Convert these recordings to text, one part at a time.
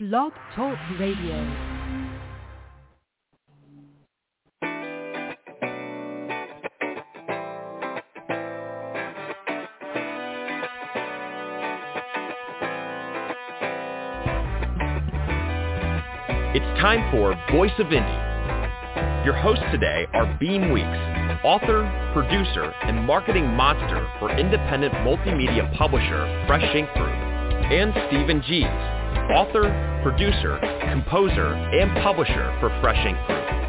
Blog Talk Radio. It's time for Voice of Indie. Your hosts today are Beam Weeks, author, producer, and marketing monster for independent multimedia publisher Fresh Ink Group, and Stephen Gies, author, producer, composer, and publisher for Fresh Ink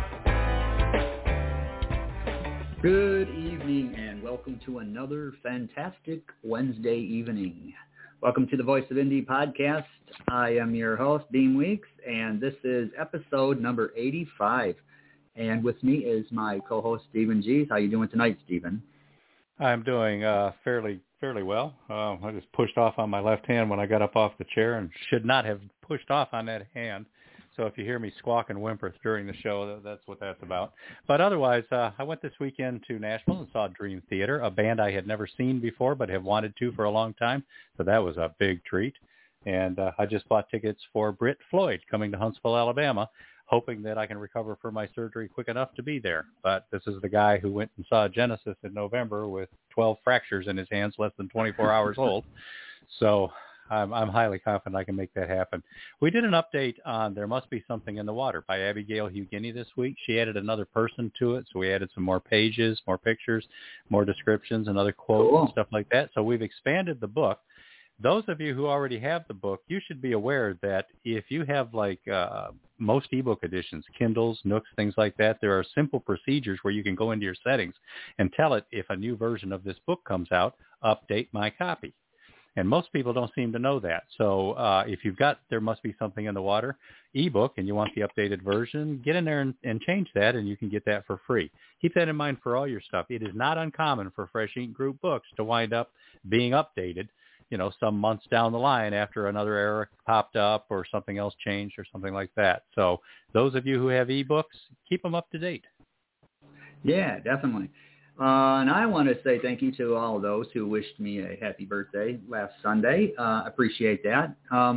Group. Good evening and welcome to another fantastic Wednesday evening. Welcome to the Voice of Indie podcast. I am your host, Beam Weeks, and this is episode number 85. And with me is my co-host, Stephen Gies. How you doing tonight, Stephen? I'm doing fairly well. I just pushed off on my left hand when I got up off the chair and should not have pushed off on that hand. So if you hear me squawk and whimper during the show, that's what that's about. But otherwise, I went this weekend to Nashville and saw Dream Theater, a band I had never seen before but have wanted to for a long time. So that was a big treat. And I just bought tickets for Britt Floyd coming to Huntsville, Alabama, hoping that I can recover from my surgery quick enough to be there. But this is the guy who went and saw Genesis in November with 12 fractures in his hands, less than 24 hours old. So I'm highly confident I can make that happen. We did an update on There Must Be Something in the Water by Abigail Hugini this week. She added another person to it, so we added some more pages, more pictures, more descriptions, another quote and stuff like that. So we've expanded the book. Those of you who already have the book, you should be aware that if you have like most ebook editions, Kindles, Nooks, things like that, there are simple procedures where you can go into your settings and tell it if a new version of this book comes out, update my copy. And most people don't seem to know that. So if you've got There Must Be Something in the Water ebook and you want the updated version, get in there and change that, and you can get that for free. Keep that in mind for all your stuff. It is not uncommon for Fresh Ink Group books to wind up being updated, you know, some months down the line after another error popped up or something else changed or something like that. So those of you who have ebooks, keep them up to date. Yeah, definitely. And I want to say thank you to all of those who wished me a happy birthday last Sunday. Appreciate that.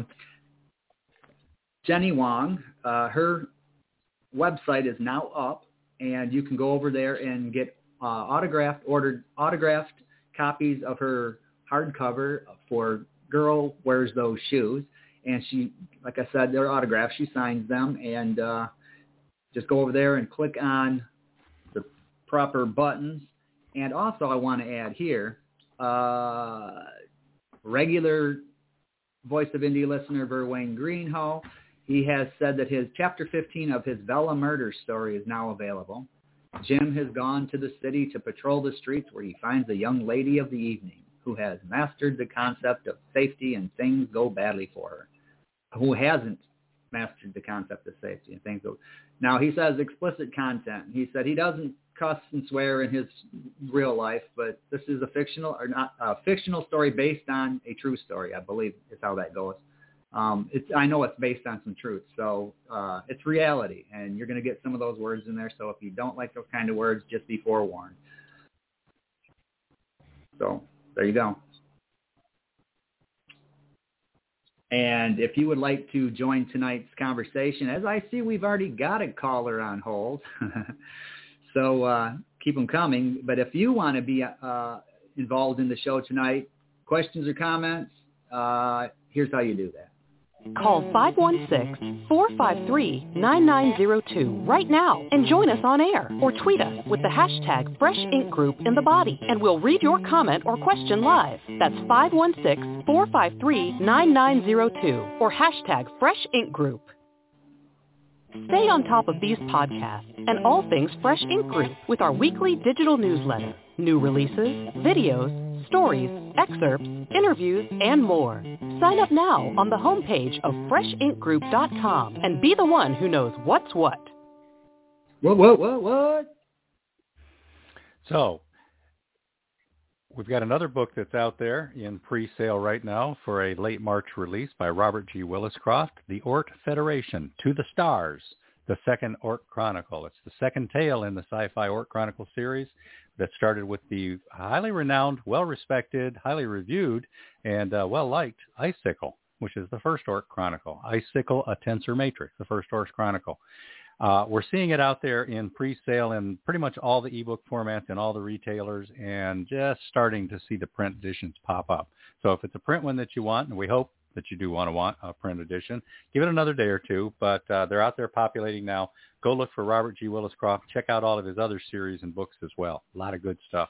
Jenny Wong, her website is now up, and you can go over there and get autographed copies of her hardcover for Girl Wears Those Shoes. And she, like I said, they're autographed. She signs them, and just go over there and click on the proper buttons. And also I want to add here, regular Voice of Indie listener Verwayne Greenhow, he has said that his Chapter 15 of his Vela murder story is now available. Jim has gone to the city to patrol the streets where he finds a young lady of the evening who has mastered the concept of safety and things go badly for her. Who hasn't mastered the concept of safety and things go... Now, he says explicit content. He said he doesn't cuss and swear in his real life, but this is a fictional story based on a true story, I believe is how that goes. I know it's based on some truth, so it's reality, and you're going to get some of those words in there, so if you don't like those kind of words, just be forewarned. So there you go. And if you would like to join tonight's conversation, as I see we've already got a caller on hold, so keep them coming. But if you want to be involved in the show tonight, questions or comments, here's how you do that. Call 516-453-9902 right now and join us on air, or tweet us with the hashtag Fresh Ink Group in the body, and we'll read your comment or question live. That's 516-453-9902 or hashtag Fresh Ink Group. Stay on top of these podcasts and all things Fresh Ink Group with our weekly digital newsletter, new releases, videos, stories, excerpts, interviews, and more. Sign up now on the homepage of FreshInkGroup.com and be the one who knows what's what. What? So, we've got another book that's out there in pre-sale right now for a late March release by Robert G. Williscroft, The Ort Federation, To the Stars, the second Ort Chronicle. It's the second tale in the sci-fi Ort Chronicle series that started with the highly renowned, well-respected, highly reviewed, and well-liked Icicle. which is the First Orc Chronicle. Icicle, A Tensor Matrix, the First Orc Chronicle. We're seeing it out there in pre-sale in pretty much all the ebook formats and all the retailers, and just starting to see the print editions pop up. So if it's a print one that you want, and we hope that you do want a print edition, give it another day or two, but they're out there populating now. Go look for Robert G. Willis Croft. Check out all of his other series and books as well. A lot of good stuff.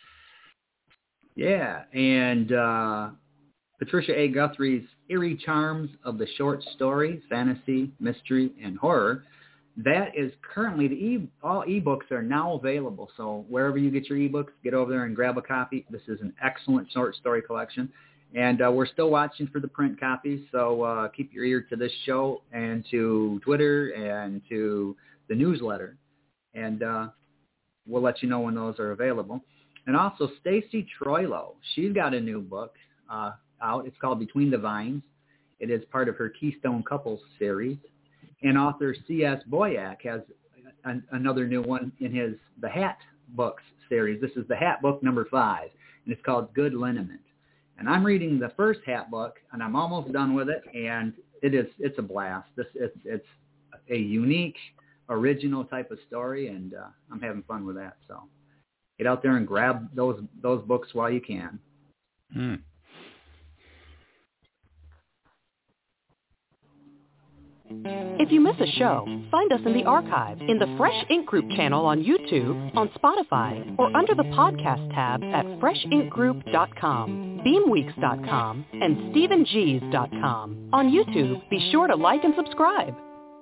Yeah, and Patricia A. Guthrie's Eerie Charms of the Short Story, Fantasy, Mystery, and Horror. That is currently, all ebooks are now available. So wherever you get your ebooks, get over there and grab a copy. This is an excellent short story collection. And we're still watching for the print copies. So keep your ear to this show and to Twitter and to the newsletter. And we'll let you know when those are available. And also Stacy Troilo, she's got a new book out. It's called Between the Vines. It is part of her Keystone Couples series. And author C.S. Boyack has another new one in his The Hat Books series. This is The Hat Book number 5, and it's called Good Liniment. And I'm reading the first Hat book, and I'm almost done with it, and it's a blast. It's a unique, original type of story, and I'm having fun with that. So get out there and grab those books while you can. Mm. If you miss a show, find us in the archive in the Fresh Ink Group channel on YouTube, on Spotify, or under the podcast tab at freshinkgroup.com, beamweeks.com, and stephengs.com. On YouTube, be sure to like and subscribe.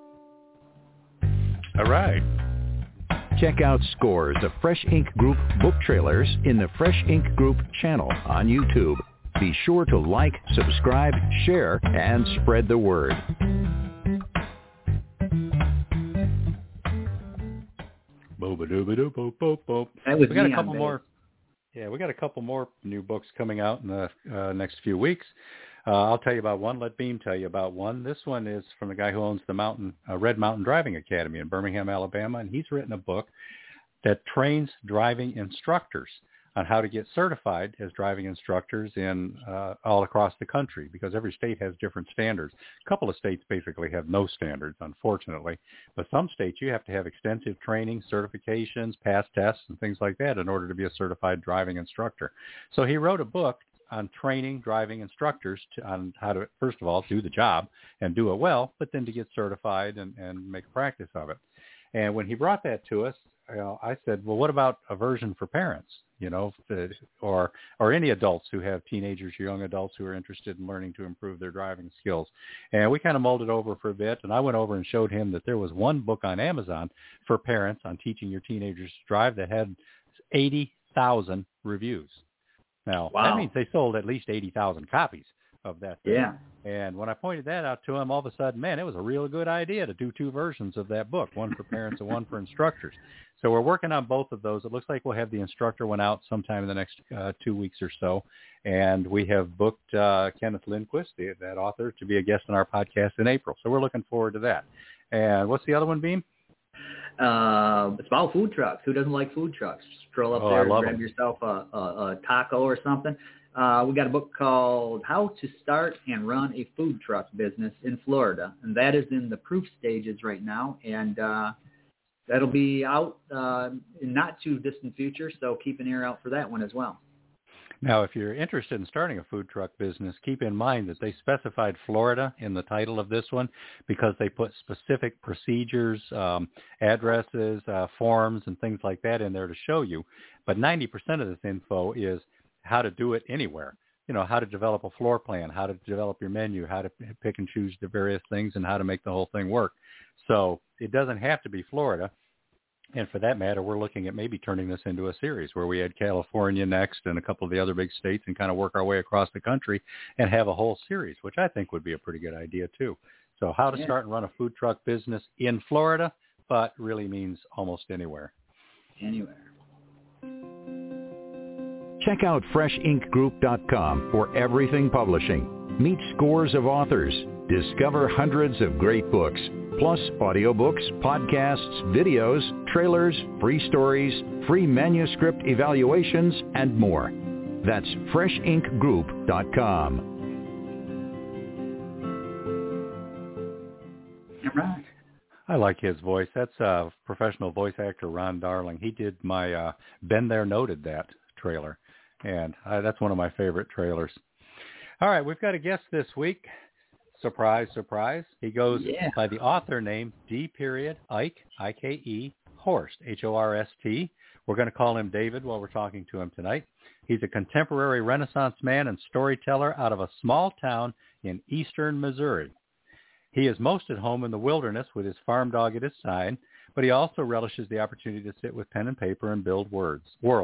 All right. Check out scores of Fresh Ink Group book trailers in the Fresh Ink Group channel on YouTube. Be sure to like, subscribe, share, and spread the word. We got a couple more. Yeah, we got a couple more new books coming out in the next few weeks. I'll tell you about one. Let Beam tell you about one. This one is from the guy who owns the Red Mountain Driving Academy in Birmingham, Alabama, and he's written a book that trains driving instructors on how to get certified as driving instructors in all across the country, because every state has different standards. A couple of states basically have no standards, unfortunately, but some states you have to have extensive training, certifications, pass tests, and things like that in order to be a certified driving instructor. So he wrote a book on training driving instructors on how to, first of all, do the job and do it well, but then to get certified and make a practice of it. And when he brought that to us, I said, well, what about a version for parents, or any adults who have teenagers or young adults who are interested in learning to improve their driving skills? And we kind of mulled it over for a bit, and I went over and showed him that there was one book on Amazon for parents on teaching your teenagers to drive that had 80,000 reviews. Now, wow. That means they sold at least 80,000 copies of that thing. Yeah. And when I pointed that out to him, all of a sudden, man, it was a real good idea to do 2 versions of that book, one for parents and one for instructors. So we're working on both of those. It looks like we'll have the instructor one out sometime in the next 2 weeks or so. And we have booked Kenneth Lindquist, that author, to be a guest on our podcast in April. So we're looking forward to that. And what's the other one, Beam? It's about food trucks. Who doesn't like food trucks? Just stroll up there and grab yourself a taco or something. We got a book called How to Start and Run a Food Truck Business in Florida, and that is in the proof stages right now, and that'll be out in not too distant future, so keep an ear out for that one as well. Now, if you're interested in starting a food truck business, keep in mind that they specified Florida in the title of this one because they put specific procedures, addresses, forms, and things like that in there to show you. But 90% of this info is how to do it anywhere. How to develop a floor plan, how to develop your menu, how to pick and choose the various things, and how to make the whole thing work. So it doesn't have to be Florida. And for that matter, we're looking at maybe turning this into a series where we add California next and a couple of the other big states and kind of work our way across the country and have a whole series, which I think would be a pretty good idea too. So how to start and run a food truck business in Florida, but really means almost anywhere. Anywhere. Check out freshinkgroup.com for everything publishing. Meet scores of authors. Discover hundreds of great books, plus audiobooks, podcasts, videos, trailers, free stories, free manuscript evaluations, and more. That's freshinkgroup.com. All right. I like his voice. That's professional voice actor Ron Darling. He did my Been There Noted That trailer, and that's one of my favorite trailers. All right, we've got a guest this week. Surprise, surprise. He goes by the author name D. Ike, I-K-E, Horst, H-O-R-S-T. We're going to call him David while we're talking to him tonight. He's a contemporary Renaissance man and storyteller out of a small town in eastern Missouri. He is most at home in the wilderness with his farm dog at his side, but he also relishes the opportunity to sit with pen and paper and build worlds.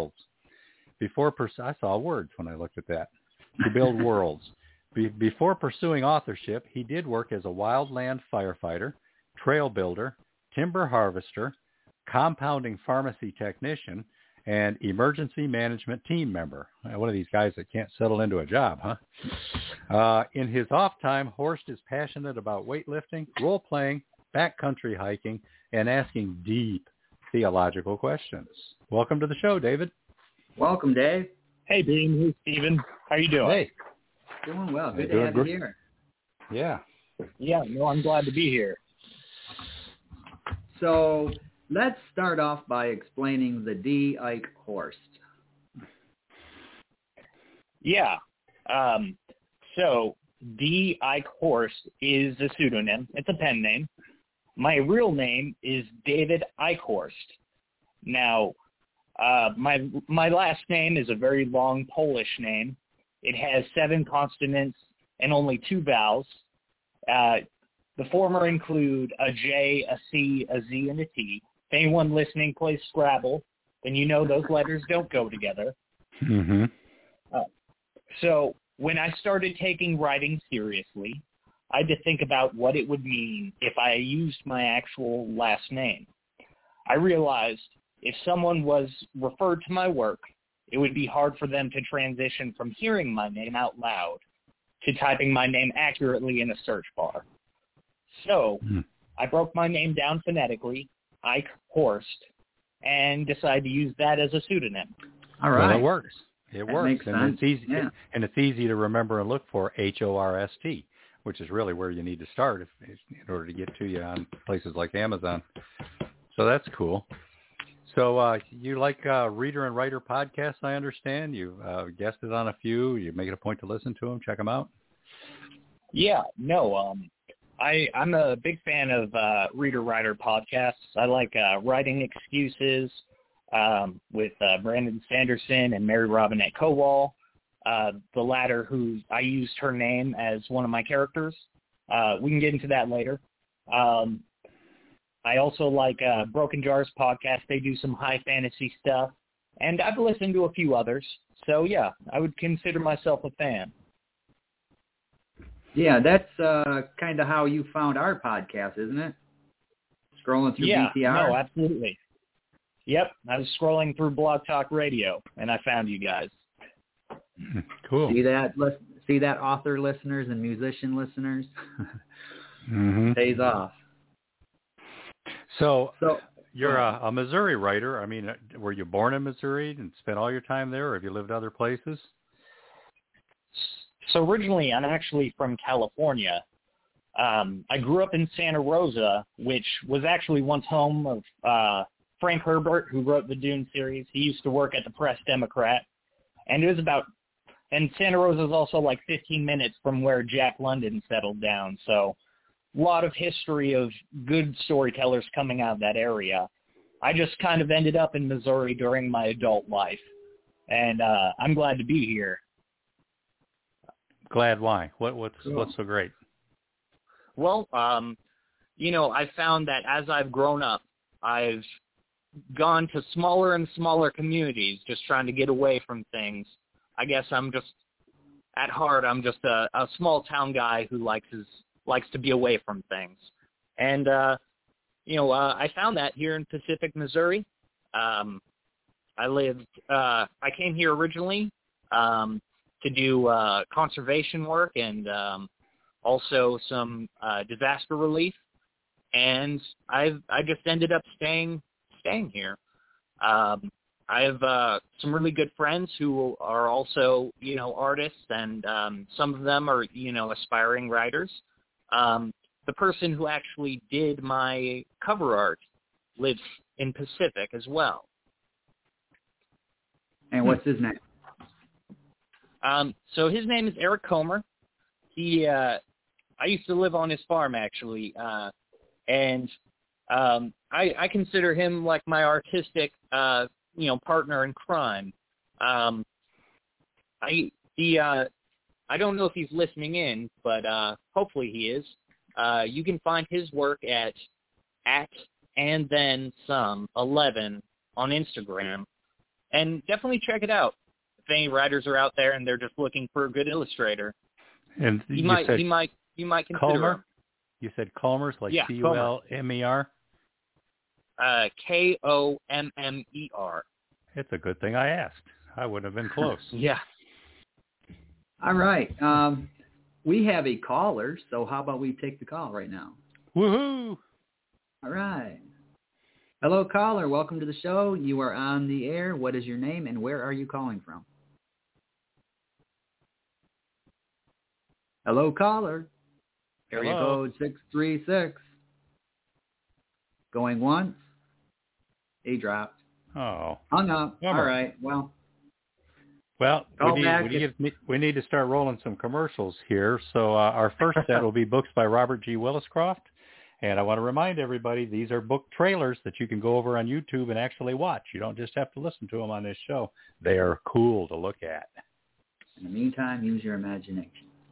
I saw words when I looked at that. To build worlds. Before pursuing authorship, he did work as a wildland firefighter, trail builder, timber harvester, compounding pharmacy technician, and emergency management team member. One of these guys that can't settle into a job, huh? In his off time, Horst is passionate about weightlifting, role-playing, backcountry hiking, and asking deep theological questions. Welcome to the show, David. Welcome, Dave. Hey, Dean. Hey, Steven. How you doing? Hey. Doing well. Good to have you here. Yeah. Yeah, no, I'm glad to be here. So let's start off by explaining the D. Ike Horst. Yeah. So D. Ike Horst is a pseudonym. It's a pen name. My real name is David Eichhorst. Now, my last name is a very long Polish name. It has 7 consonants and only 2 vowels. The former include a J, a C, a Z, and a T. If anyone listening plays Scrabble, then you know those letters don't go together. Mm-hmm. So when I started taking writing seriously, I had to think about what it would mean if I used my actual last name. I realized if someone was referred to my work, it would be hard for them to transition from hearing my name out loud to typing my name accurately in a search bar. So I broke my name down phonetically, Ike Horst, and decided to use that as a pseudonym. All right. Well, it works. It that works. Makes and sense. It's easy, yeah. and it's easy to remember and look for H-O-R-S-T, which is really where you need to start in order to get to you on places like Amazon. So that's cool. So you like reader and writer podcasts, I understand. You've guested on a few. You make it a point to listen to them. Check them out. Yeah, no, I'm a big fan of reader-writer podcasts. I like Writing Excuses with Brandon Sanderson and Mary Robinette Kowal. The latter, who I used her name as one of my characters. We can get into that later. I also like Broken Jars podcast. They do some high fantasy stuff. And I've listened to a few others. So, yeah, I would consider myself a fan. Yeah, that's kind of how you found our podcast, isn't it? Scrolling through BTR? No, absolutely. Yep, I was scrolling through Blog Talk Radio, and I found you guys. Cool. See that, author listeners and musician listeners? Mm-hmm. Pays off. So you're a Missouri writer. I mean, were you born in Missouri and spent all your time there, or have you lived other places? So originally, I'm actually from California. I grew up in Santa Rosa, which was actually once home of Frank Herbert, who wrote the Dune series. He used to work at the Press-Democrat. And and Santa Rosa is also like 15 minutes from where Jack London settled down. So a lot of history of good storytellers coming out of that area. I just kind of ended up in Missouri during my adult life. And I'm glad to be here. Glad why? What's so great? Well, I found that as I've grown up, I've gone to smaller and smaller communities just trying to get away from things. I guess at heart, I'm just a small town guy who likes to be away from things. And, I found that here in Pacific, Missouri. I came here originally to do conservation work and also some disaster relief. And I just ended up staying here. I have some really good friends who are also, artists, and some of them are, aspiring writers. the person who actually did my cover art lives in Pacific as well. And what's his name? So his name is Eric Comer. I used to live on his farm, actually, and I consider him like my artistic, partner in crime. I don't know if he's listening in, but hopefully he is. You can find his work at and then some 11 on Instagram, and definitely check it out. If any writers are out there and they're just looking for a good illustrator, and you might consider Comer? him. You said Comer's, like Yeah, Culmer. Kommer. It's a good thing I asked. I would have been close. Yeah. All right. We have a caller, so how about we take the call right now? Woohoo! All right. Hello, caller. Welcome to the show. You are on the air. What is your name and where are you calling from? Hello, caller. Area code 636. Going once. He dropped. Oh. Hung up. Bummer. All right. Well, we need to start rolling some commercials here. So our first set will be books by Robert G. Williscroft. And I want to remind everybody, these are book trailers that you can go over on YouTube and actually watch. You don't just have to listen to them on this show. They are cool to look at. In the meantime, use your imagination.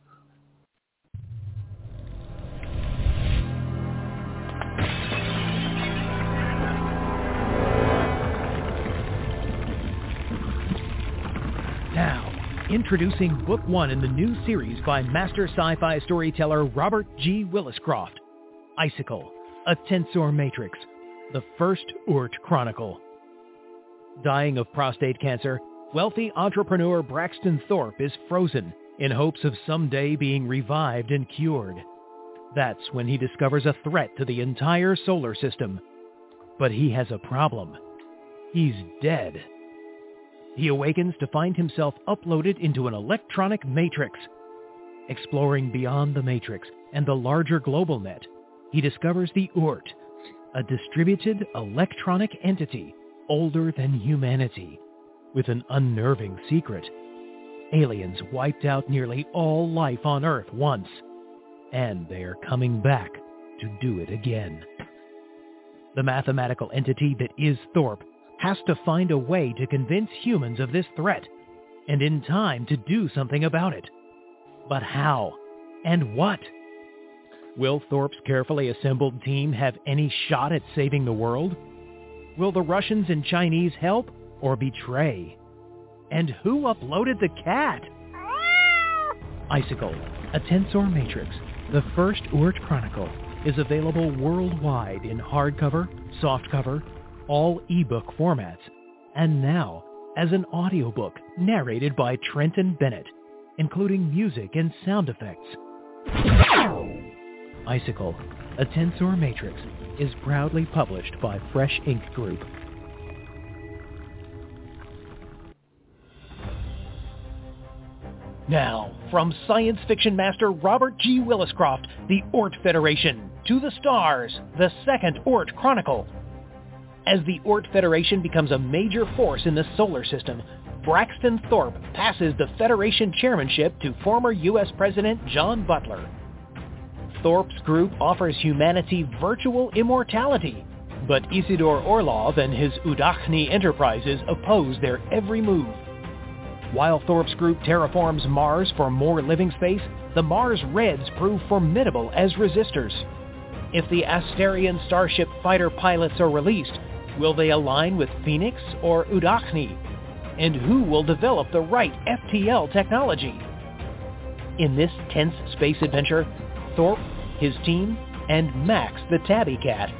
Now, introducing Book 1 in the new series by master sci-fi storyteller Robert G. Williscroft, Icicle, a Tensor Matrix, the first Oort Chronicle. Dying of prostate cancer, wealthy entrepreneur Braxton Thorpe is frozen in hopes of someday being revived and cured. That's when he discovers a threat to the entire solar system. But he has a problem. He's dead. He awakens to find himself uploaded into an electronic matrix. Exploring beyond the matrix and the larger global net, he discovers the Oort, a distributed electronic entity older than humanity, with an unnerving secret. Aliens wiped out nearly all life on Earth once, and they are coming back to do it again. The mathematical entity that is Thorpe has to find a way to convince humans of this threat, and in time to do something about it. But how? And what? Will Thorpe's carefully assembled team have any shot at saving the world? Will the Russians and Chinese help or betray? And who uploaded the cat? Icicle, a Tensor Matrix, the first Oort Chronicle, is available worldwide in hardcover, softcover, all ebook formats, and now as an audiobook narrated by Trenton Bennett, including music and sound effects. Icicle, a Tensor Matrix, is proudly published by Fresh Ink Group. Now, from science fiction master Robert G. Williscroft, the Oort Federation, to the stars, the second Oort Chronicle. As the Oort Federation becomes a major force in the solar system, Braxton Thorpe passes the Federation chairmanship to former U.S. President John Butler. Thorpe's group offers humanity virtual immortality, but Isidore Orlov and his Udachny enterprises oppose their every move. While Thorpe's group terraforms Mars for more living space, the Mars Reds prove formidable as resistors. If the Asterian Starship fighter pilots are released, will they align with Phoenix or Udachny? And who will develop the right FTL technology? In this tense space adventure, Thorpe, his team, and Max the Tabby Cat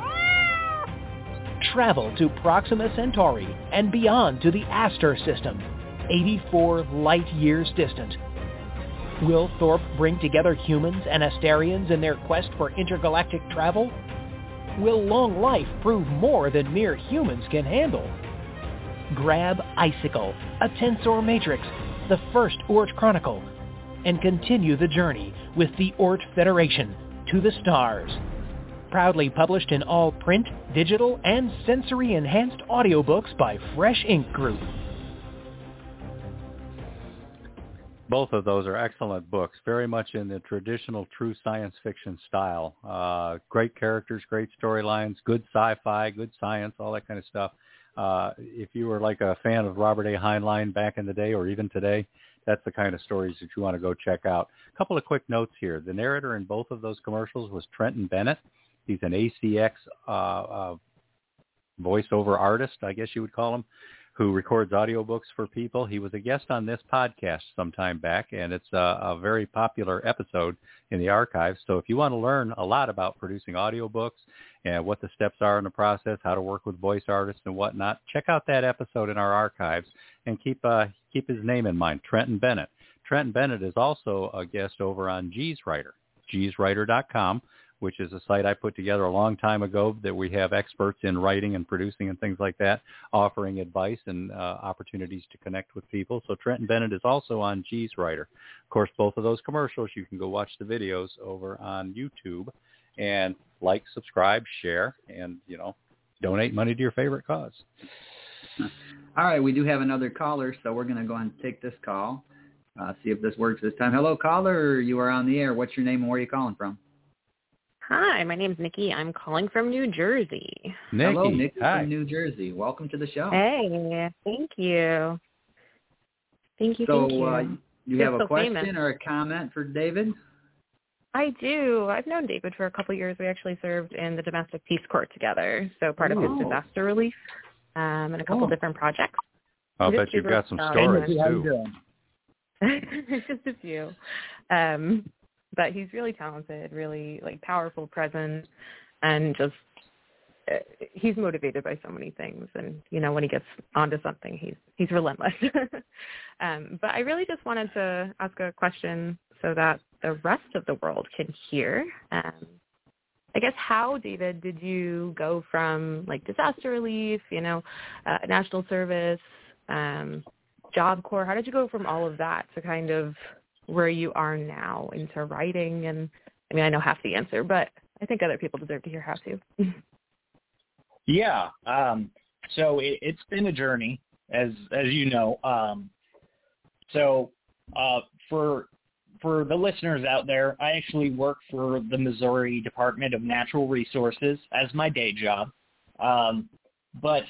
travel to Proxima Centauri and beyond to the Astor system, 84 light years distant. Will Thorpe bring together humans and Asterians in their quest for intergalactic travel? Will long life prove more than mere humans can handle? Grab Icicle, a Tensor Matrix, the first Oort Chronicle, and continue the journey with the Oort Federation to the stars. Proudly published in all print, digital, and sensory-enhanced audiobooks by Fresh Ink Group. Both of those are excellent books, very much in the traditional true science fiction style. Great characters, great storylines, good sci-fi, good science, all that kind of stuff. If you were like a fan of Robert A. Heinlein back in the day or even today, that's the kind of stories that you want to go check out. A couple of quick notes here. The narrator in both of those commercials was Trenton Bennett. He's an ACX voiceover artist, I guess you would call him, who records audiobooks for people. He was a guest on this podcast some time back, and it's a very popular episode in the archives. So if you want to learn a lot about producing audiobooks and what the steps are in the process, how to work with voice artists and whatnot, check out that episode in our archives and keep his name in mind, Trenton Bennett. Trenton Bennett is also a guest over on G's Writer, G'sWriter.com, which is a site I put together a long time ago that we have experts in writing and producing and things like that, offering advice and opportunities to connect with people. So Trenton Bennett is also on G's Writer. Of course, both of those commercials, you can go watch the videos over on YouTube and like, subscribe, share, and, donate money to your favorite cause. All right, we do have another caller, so we're going to go and take this call, see if this works this time. Hello, caller. You are on the air. What's your name and where are you calling from? Hi, my name's Nikki. I'm calling from New Jersey. Nikki. Hello, Nikki Hi. from New Jersey. Welcome to the show. Hey, thank you. Thank you. You have a question famous. or a comment for David? I do. I've known David for a couple of years. We actually served in the Domestic Peace Corps together, so part of his disaster relief and a couple different projects. I'll bet you've got some stories, too. Just a few. But he's really talented, really powerful presence, and just he's motivated by so many things. And when he gets onto something, he's relentless. But I really just wanted to ask a question so that the rest of the world can hear. I guess how, David, did you go from disaster relief, national service, Job Corps? How did you go from all of that to kind of where you are now into writing? And I know half the answer, but I think other people deserve to hear how to. Yeah. So it's been a journey, as you know. For the listeners out there, I actually work for the Missouri Department of Natural Resources as my day job. But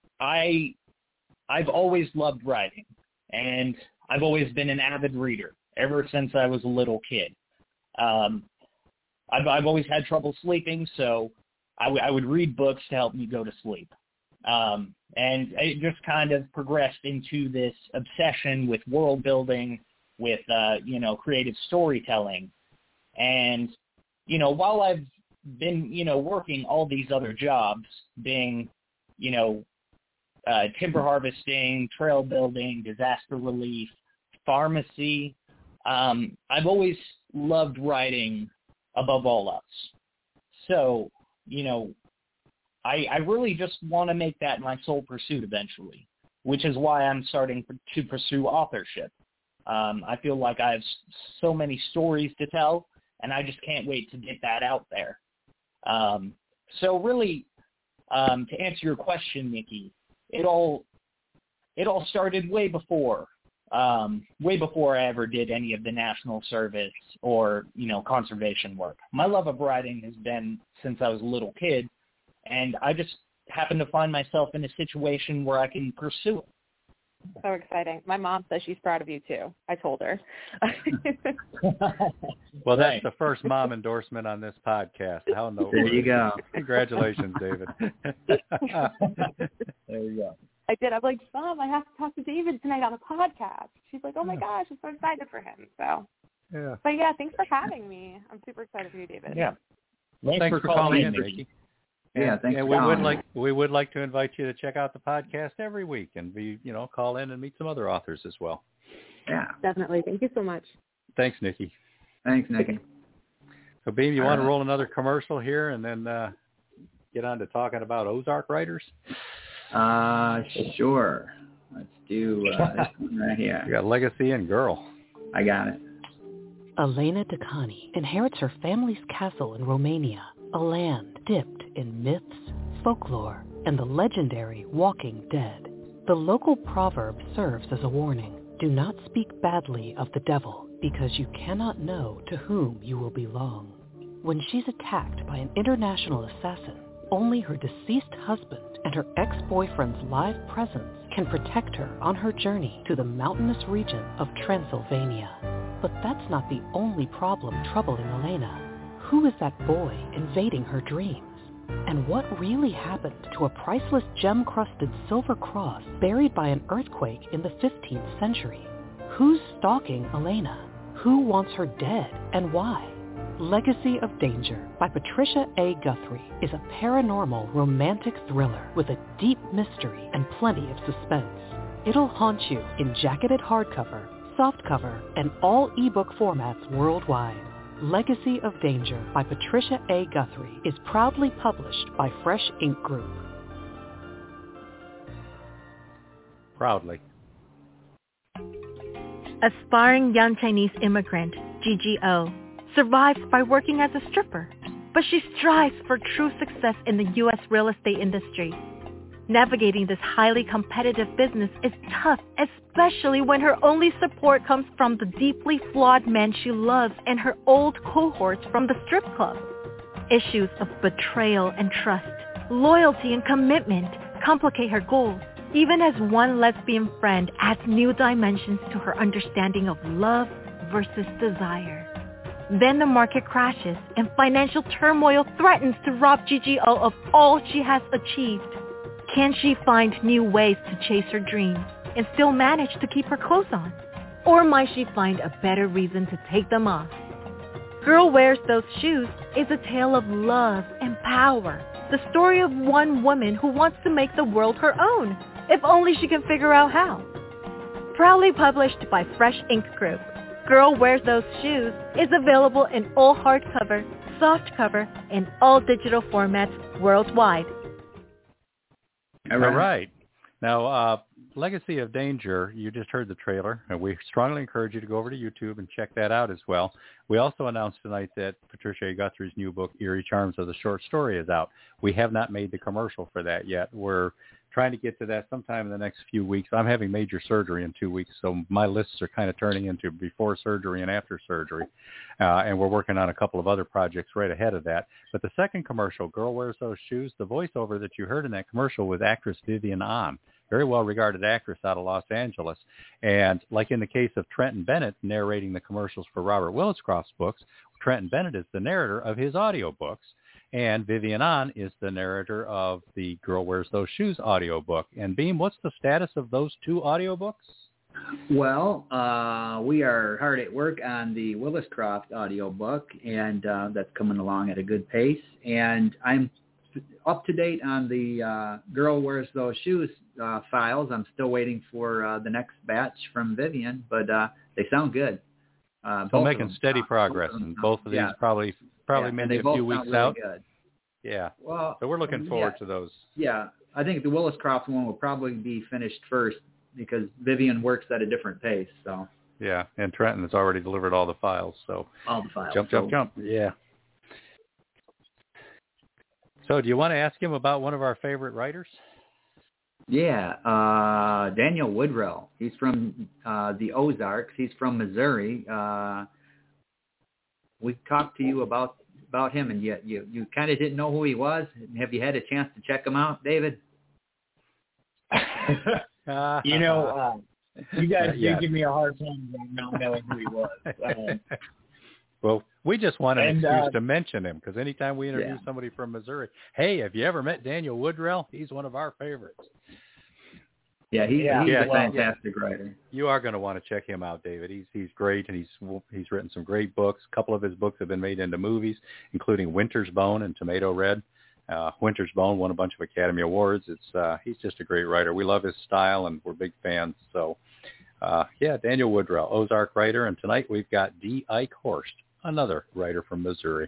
I've always loved writing, and I've always been an avid reader ever since I was a little kid. I've always had trouble sleeping, so I would read books to help me go to sleep. And it just kind of progressed into this obsession with world building, with, creative storytelling. And, while I've been, working all these other jobs, being, timber harvesting, trail building, disaster relief, pharmacy, I've always loved writing above all else. So, I really just want to make that my sole pursuit eventually, which is why I'm starting to pursue authorship. I feel like I have so many stories to tell, and I just can't wait to get that out there. So really, to answer your question, Nikki, it all started way before I ever did any of the national service or, conservation work. My love of writing has been since I was a little kid, and I just happened to find myself in a situation where I can pursue it. So exciting. My mom says she's proud of you, too. I told her. Well, that's the first mom endorsement on this podcast. How noteworthy. There you go. Congratulations, David. There you go. I did. I'm like, Mom, I have to talk to David tonight on a podcast. She's like, oh, my gosh, I'm so excited for him. So, yeah. But, yeah, thanks for having me. I'm super excited for you, David. Yeah. Thanks for calling in, Nikki. Yeah, thanks. And we would like to invite you to check out the podcast every week and call in and meet some other authors as well. Yeah, definitely. Thank you so much. Thanks, Nikki. Thanks, Nikki. So, Beam, you want to roll another commercial here and then get on to talking about Ozark writers? Sure. Let's do this one right here. You got Legacy and Girl. I got it. Elena Dicani inherits her family's castle in Romania, a land dipped in myths, folklore, and the legendary Walking Dead. The local proverb serves as a warning. Do not speak badly of the devil, because you cannot know to whom you will belong. When she's attacked by an international assassin, only her deceased husband and her ex-boyfriend's live presence can protect her on her journey to the mountainous region of Transylvania. But that's not the only problem troubling Elena. Who is that boy invading her dreams? And what really happened to a priceless gem-crusted silver cross buried by an earthquake in the 15th century? Who's stalking Elena? Who wants her dead and why? Legacy of Danger by Patricia A. Guthrie is a paranormal romantic thriller with a deep mystery and plenty of suspense. It'll haunt you in jacketed hardcover, softcover, and all ebook formats worldwide. Legacy of Danger by Patricia A. Guthrie is proudly published by Fresh Ink Group. Proudly. Aspiring young Chinese immigrant, Gigi O, survives by working as a stripper, but she strives for true success in the U.S. real estate industry. Navigating this highly competitive business is tough, especially when her only support comes from the deeply flawed men she loves and her old cohorts from the strip club. Issues of betrayal and trust, loyalty and commitment complicate her goals, even as one lesbian friend adds new dimensions to her understanding of love versus desire. Then the market crashes and financial turmoil threatens to rob Gigi O of all she has achieved. Can she find new ways to chase her dreams and still manage to keep her clothes on? Or might she find a better reason to take them off? Girl Wears Those Shoes is a tale of love and power. The story of one woman who wants to make the world her own, if only she can figure out how. Proudly published by Fresh Ink Group, Girl Wears Those Shoes is available in all hardcover, softcover, and all digital formats worldwide. All right. Now, Legacy of Danger, you just heard the trailer, and we strongly encourage you to go over to YouTube and check that out as well. We also announced tonight that Patricia A. Guthrie's new book, Eerie Charms of the Short Story, is out. We have not made the commercial for that yet. We're trying to get to that sometime in the next few weeks. I'm having major surgery in 2 weeks, so my lists are kind of turning into before surgery and after surgery. And we're working on a couple of other projects right ahead of that. But the second commercial, Girl Wears Those Shoes, the voiceover that you heard in that commercial was actress Vivian Ahn, very well-regarded actress out of Los Angeles. And like in the case of Trenton Bennett narrating the commercials for Robert Williscroft's books, Trenton Bennett is the narrator of his audiobooks. And Vivian Ahn is the narrator of the Girl Wears Those Shoes audiobook. And Beam, what's the status of those two audiobooks? Well, we are hard at work on the Williscroft audiobook, and that's coming along at a good pace. And I'm up to date on the Girl Wears Those Shoes files. I'm still waiting for the next batch from Vivian, but they sound good. So making steady progress, and both of these probably maybe a few weeks really out. Good. Yeah. Well, so we're looking forward to those. Yeah, I think the Williscroft one will probably be finished first because Vivian works at a different pace. So. Yeah, and Trenton has already delivered all the files. So. All the files. Jump. Yeah. So, do you want to ask him about one of our favorite writers? Yeah, Daniel Woodrell. He's from the Ozarks. He's from Missouri. We talked to you about him, and you kind of didn't know who he was. Have you had a chance to check him out, David? You guys do give me a hard time not knowing who he was. Well, we just want an excuse to mention him, because anytime we introduce somebody from Missouri, hey, have you ever met Daniel Woodrell? He's one of our favorites. Yeah, he's a fantastic writer. You are going to want to check him out, David. He's great, and he's written some great books. A couple of his books have been made into movies, including Winter's Bone and Tomato Red. Winter's Bone won a bunch of Academy Awards. He's just a great writer. We love his style, and we're big fans. So, Daniel Woodrell, Ozark writer, and tonight we've got D. Ike Horst, another writer from Missouri.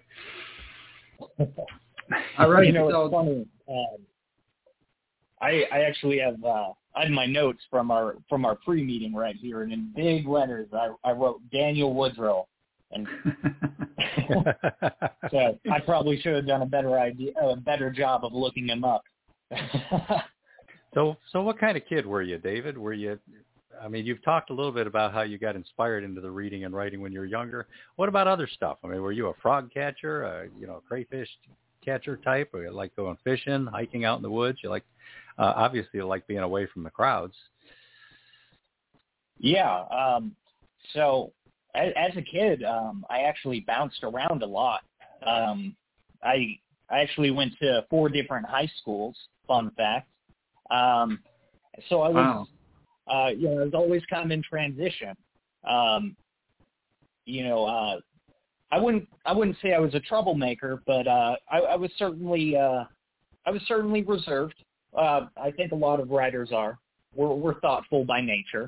All right. It's funny. I actually have I have my notes from our pre-meeting right here, and in big letters I wrote Daniel Woodrell, And so I probably should have done a better job of looking him up. So what kind of kid were you, David? I mean, you've talked a little bit about how you got inspired into the reading and writing when you were younger. What about other stuff? I mean, were you a frog catcher, a crayfish catcher type, or you like going fishing, hiking out in the woods? You like, obviously, you like being away from the crowds. Yeah. So as a kid, I actually bounced around a lot. I actually went to 4 different high schools. Fun fact. So I was. Wow. I was always kind of in transition. I wouldn't say I was a troublemaker, but I was certainly reserved. I think a lot of writers are. We're thoughtful by nature,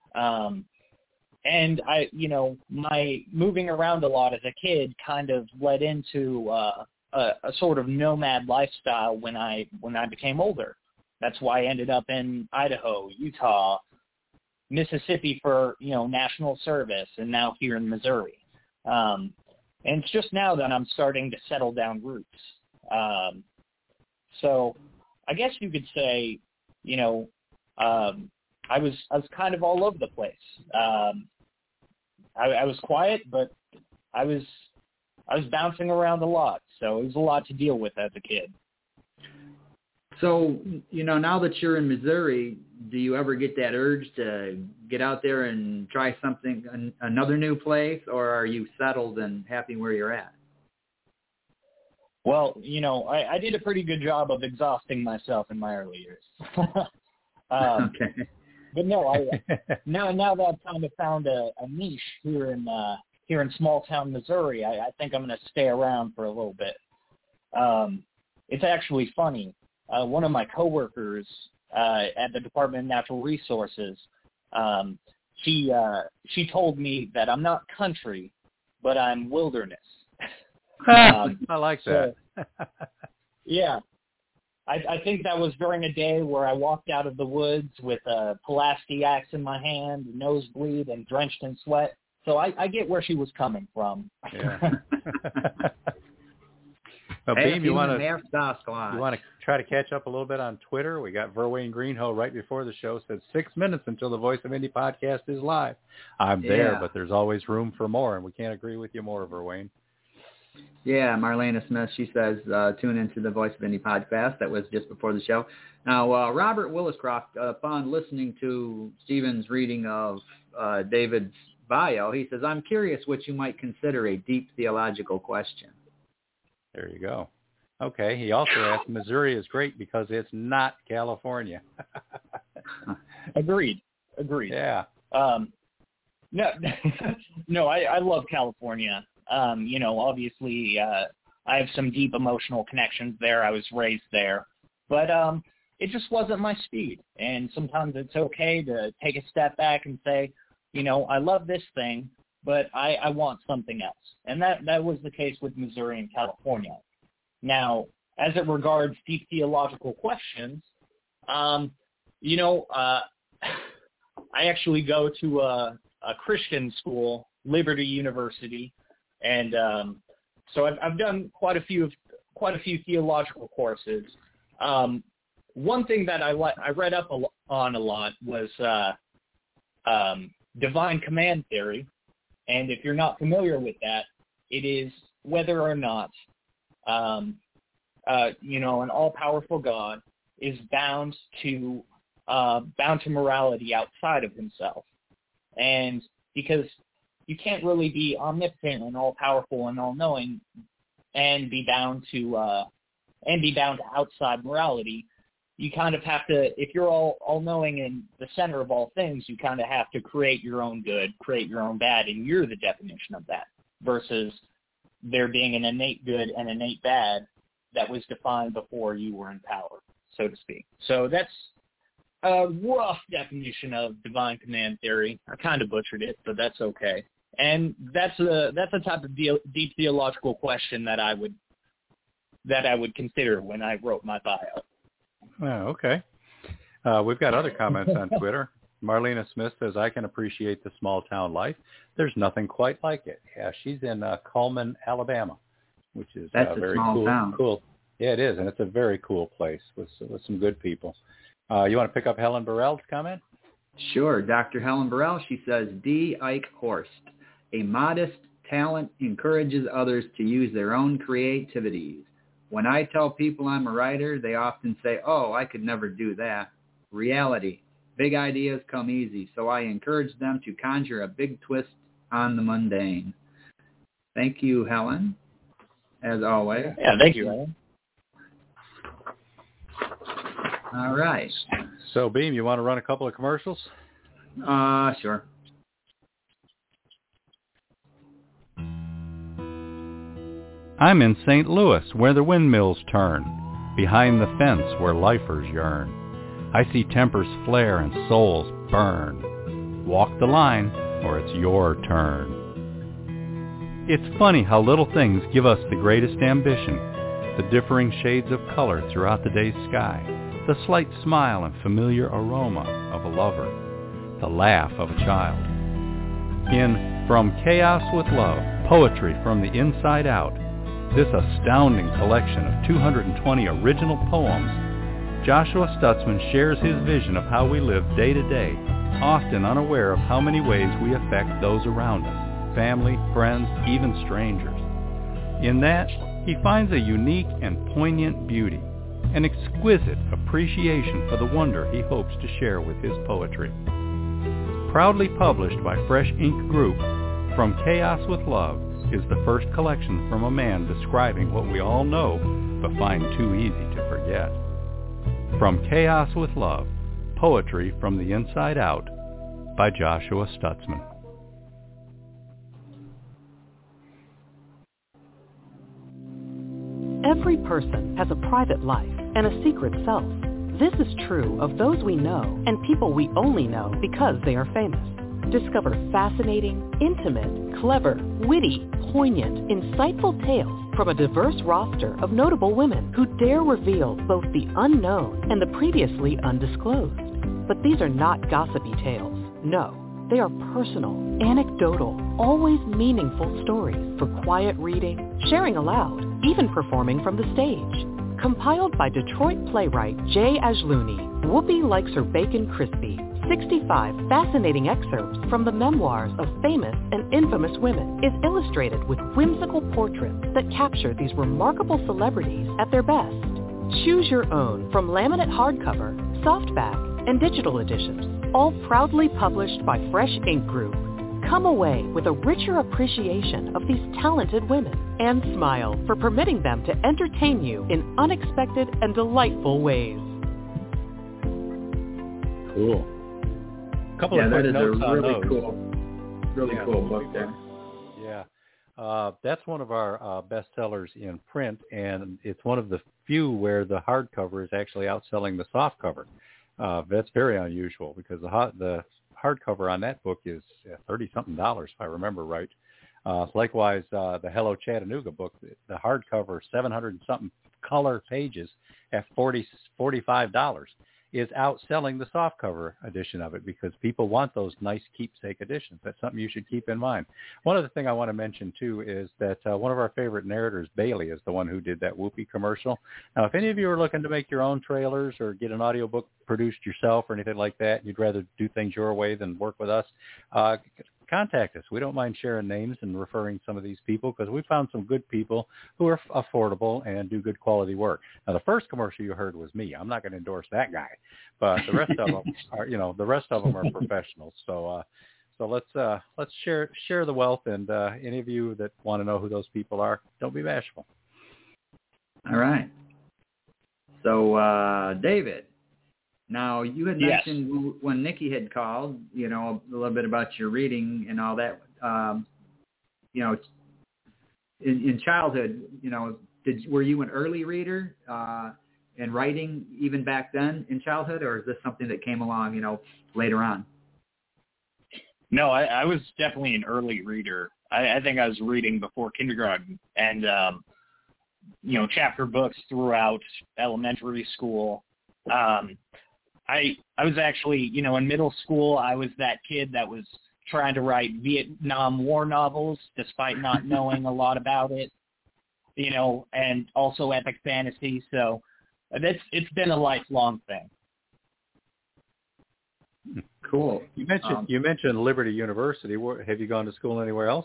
and my moving around a lot as a kid kind of led into a sort of nomad lifestyle when I became older. That's why I ended up in Idaho, Utah, Mississippi for, national service, and now here in Missouri. And it's just now that I'm starting to settle down roots. So I guess you could say, I was kind of all over the place. I was quiet, but I was bouncing around a lot. So it was a lot to deal with as a kid. So, now that you're in Missouri, do you ever get that urge to get out there and try something, another new place, or are you settled and happy where you're at? Well, I did a pretty good job of exhausting myself in my early years. Okay. But no, now that I've kind of found a niche here in small town Missouri, I think I'm going to stay around for a little bit. It's actually funny. One of my coworkers at the Department of Natural Resources, she told me that I'm not country, but I'm wilderness. I like that. So, yeah. I think that was during a day where I walked out of the woods with a Pulaski axe in my hand, nosebleed, and drenched in sweat. So I get where she was coming from. Yeah. Well, Beam, you want to try to catch up a little bit on Twitter? We got Verwayne Greenho right before the show said 6 minutes until the Voice of Indy podcast is live. I'm there, but there's always room for more, and we can't agree with you more, Verwayne. Yeah, Marlena Smith, she says, tune into the Voice of Indy podcast. That was just before the show. Now, Robert Williscroft, upon listening to Stephen's reading of David's bio, he says, I'm curious what you might consider a deep theological question. There you go. Okay. He also asked, Missouri is great because it's not California. Agreed. Yeah. No, I love California. Obviously, I have some deep emotional connections there. I was raised there. But it just wasn't my speed. And sometimes it's okay to take a step back and say, I love this thing, but I want something else. And that was the case with Missouri and California. Now, as it regards deep theological questions, I actually go to a Christian school, Liberty University, and so I've done quite a few theological courses. One thing that I read up on a lot was divine command theory. And if you're not familiar with that, it is whether or not, an all-powerful God is bound to morality outside of himself. And because you can't really be omnipotent and all-powerful and all-knowing and be bound to outside morality, you kind of have to, if you're all-knowing and the center of all things, you kind of have to create your own good, create your own bad, and you're the definition of that, versus there being an innate good and innate bad that was defined before you were in power, so to speak. So that's a rough definition of divine command theory. I kind of butchered it, but that's okay. And that's a type of deep theological question that I would consider when I wrote my bio. Oh, okay. We've got other comments on Twitter. Marlena Smith says, I can appreciate the small town life. There's nothing quite like it. Yeah, she's in Cullman, Alabama, which is That's very a small cool. town. Cool. Yeah, it is, and it's a very cool place with some good people. You want to pick up Helen Burrell's comment? Sure. Dr. Helen Burrell, she says, D. Ike Horst, a modest talent encourages others to use their own creativities. When I tell people I'm a writer, they often say, oh, I could never do that. Reality. Big ideas come easy, so I encourage them to conjure a big twist on the mundane. Thank you, Helen, as always. Yeah, thank you, Helen. All right. So, Beam, you want to run a couple of commercials? Sure. I'm in St. Louis, where the windmills turn, behind the fence where lifers yearn. I see tempers flare and souls burn. Walk the line, or it's your turn. It's funny how little things give us the greatest ambition, the differing shades of color throughout the day's sky, the slight smile and familiar aroma of a lover, the laugh of a child. In From Chaos with Love, Poetry from the Inside Out, this astounding collection of 220 original poems, Joshua Stutzman shares his vision of how we live day to day, often unaware of how many ways we affect those around us, family, friends, even strangers. In that, he finds a unique and poignant beauty, an exquisite appreciation for the wonder he hopes to share with his poetry. Proudly published by Fresh Ink Group, From Chaos with Love is the first collection from a man describing what we all know but find too easy to forget. From Chaos with Love, Poetry from the Inside Out by Joshua Stutzman. Every person has a private life and a secret self. This is true of those we know and people we only know because they are famous. Discover fascinating, intimate, clever, witty, poignant, insightful tales from a diverse roster of notable women who dare reveal both the unknown and the previously undisclosed. But these are not gossipy tales. No, they are personal, anecdotal, always meaningful stories for quiet reading, sharing aloud, even performing from the stage. Compiled by Detroit playwright Jay Ajluni, Whoopi Likes Her Bacon Crispy, 65 fascinating excerpts from the memoirs of famous and infamous women is illustrated with whimsical portraits that capture these remarkable celebrities at their best. Choose your own from laminate hardcover, softback, and digital editions, all proudly published by Fresh Ink Group. Come away with a richer appreciation of these talented women and smile for permitting them to entertain you in unexpected and delightful ways. Cool. Couple of that quick is notes a on really those. cool book there. Yeah. That's one of our bestsellers in print, and it's one of the few where the hardcover is actually outselling the softcover. That's very unusual because the hardcover on that book is $30-something, if I remember right. Likewise, the Hello Chattanooga book, the hardcover, 700-something color pages at $45, is outselling the softcover edition of it because people want those nice keepsake editions. That's something you should keep in mind. One other thing I want to mention, too, is that one of our favorite narrators, Bailey, is the one who did that Whoopi commercial. Now, if any of you are looking to make your own trailers or get an audiobook produced yourself or anything like that, and you'd rather do things your way than work with us, contact us. We don't mind sharing names and referring some of these people because we found some good people who are affordable and do good quality work. Now, the first commercial you heard was me. I'm not going to endorse that guy, but the rest of them are, the rest of them are professionals. So let's share the wealth, and any of you that want to know who those people are, don't be bashful. All right. So, David, now, you had mentioned when Nikki had called, a little bit about your reading and all that. In childhood, were you an early reader and writing even back then in childhood, or is this something that came along, later on? No, I was definitely an early reader. I think I was reading before kindergarten and, chapter books throughout elementary school. I was actually, in middle school, I was that kid that was trying to write Vietnam War novels despite not knowing a lot about it, and also epic fantasy. So it's been a lifelong thing. Cool. You mentioned Liberty University. Have you gone to school anywhere else?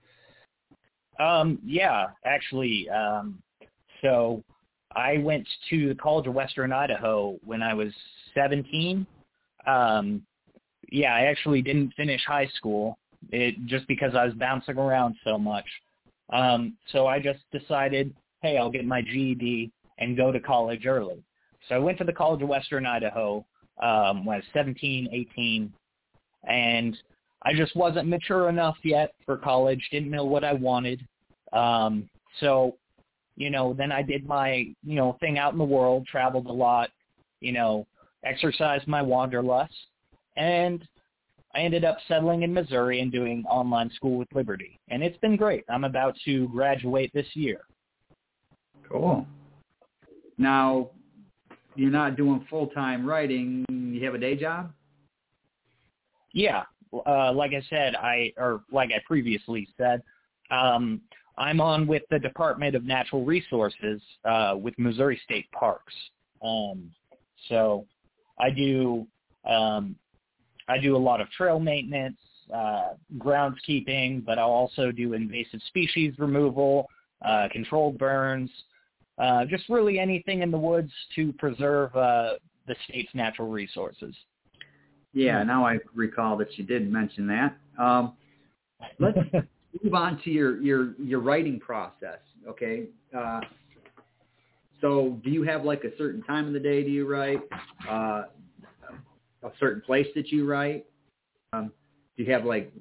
Yeah, actually. So I went to the College of Western Idaho when I was 17. Yeah, I actually didn't finish high school just because I was bouncing around so much. So I just decided, hey, I'll get my GED and go to college early. So I went to the College of Western Idaho when I was 17, 18, and I just wasn't mature enough yet for college, didn't know what I wanted. So, then I did my, thing out in the world, traveled a lot, exercised my wanderlust, and I ended up settling in Missouri and doing online school with Liberty. And it's been great. I'm about to graduate this year. Cool. Now, you're not doing full-time writing. You have a day job? Yeah. Like I said, like I previously said, I'm on with the Department of Natural Resources with Missouri State Parks. So I do a lot of trail maintenance, groundskeeping, but I'll also do invasive species removal, controlled burns, just really anything in the woods to preserve the state's natural resources. Yeah, now I recall that you did mention that. Let's move on to your writing process, okay? So do you have like a certain time of the day do you write, a certain place that you write? Do you have like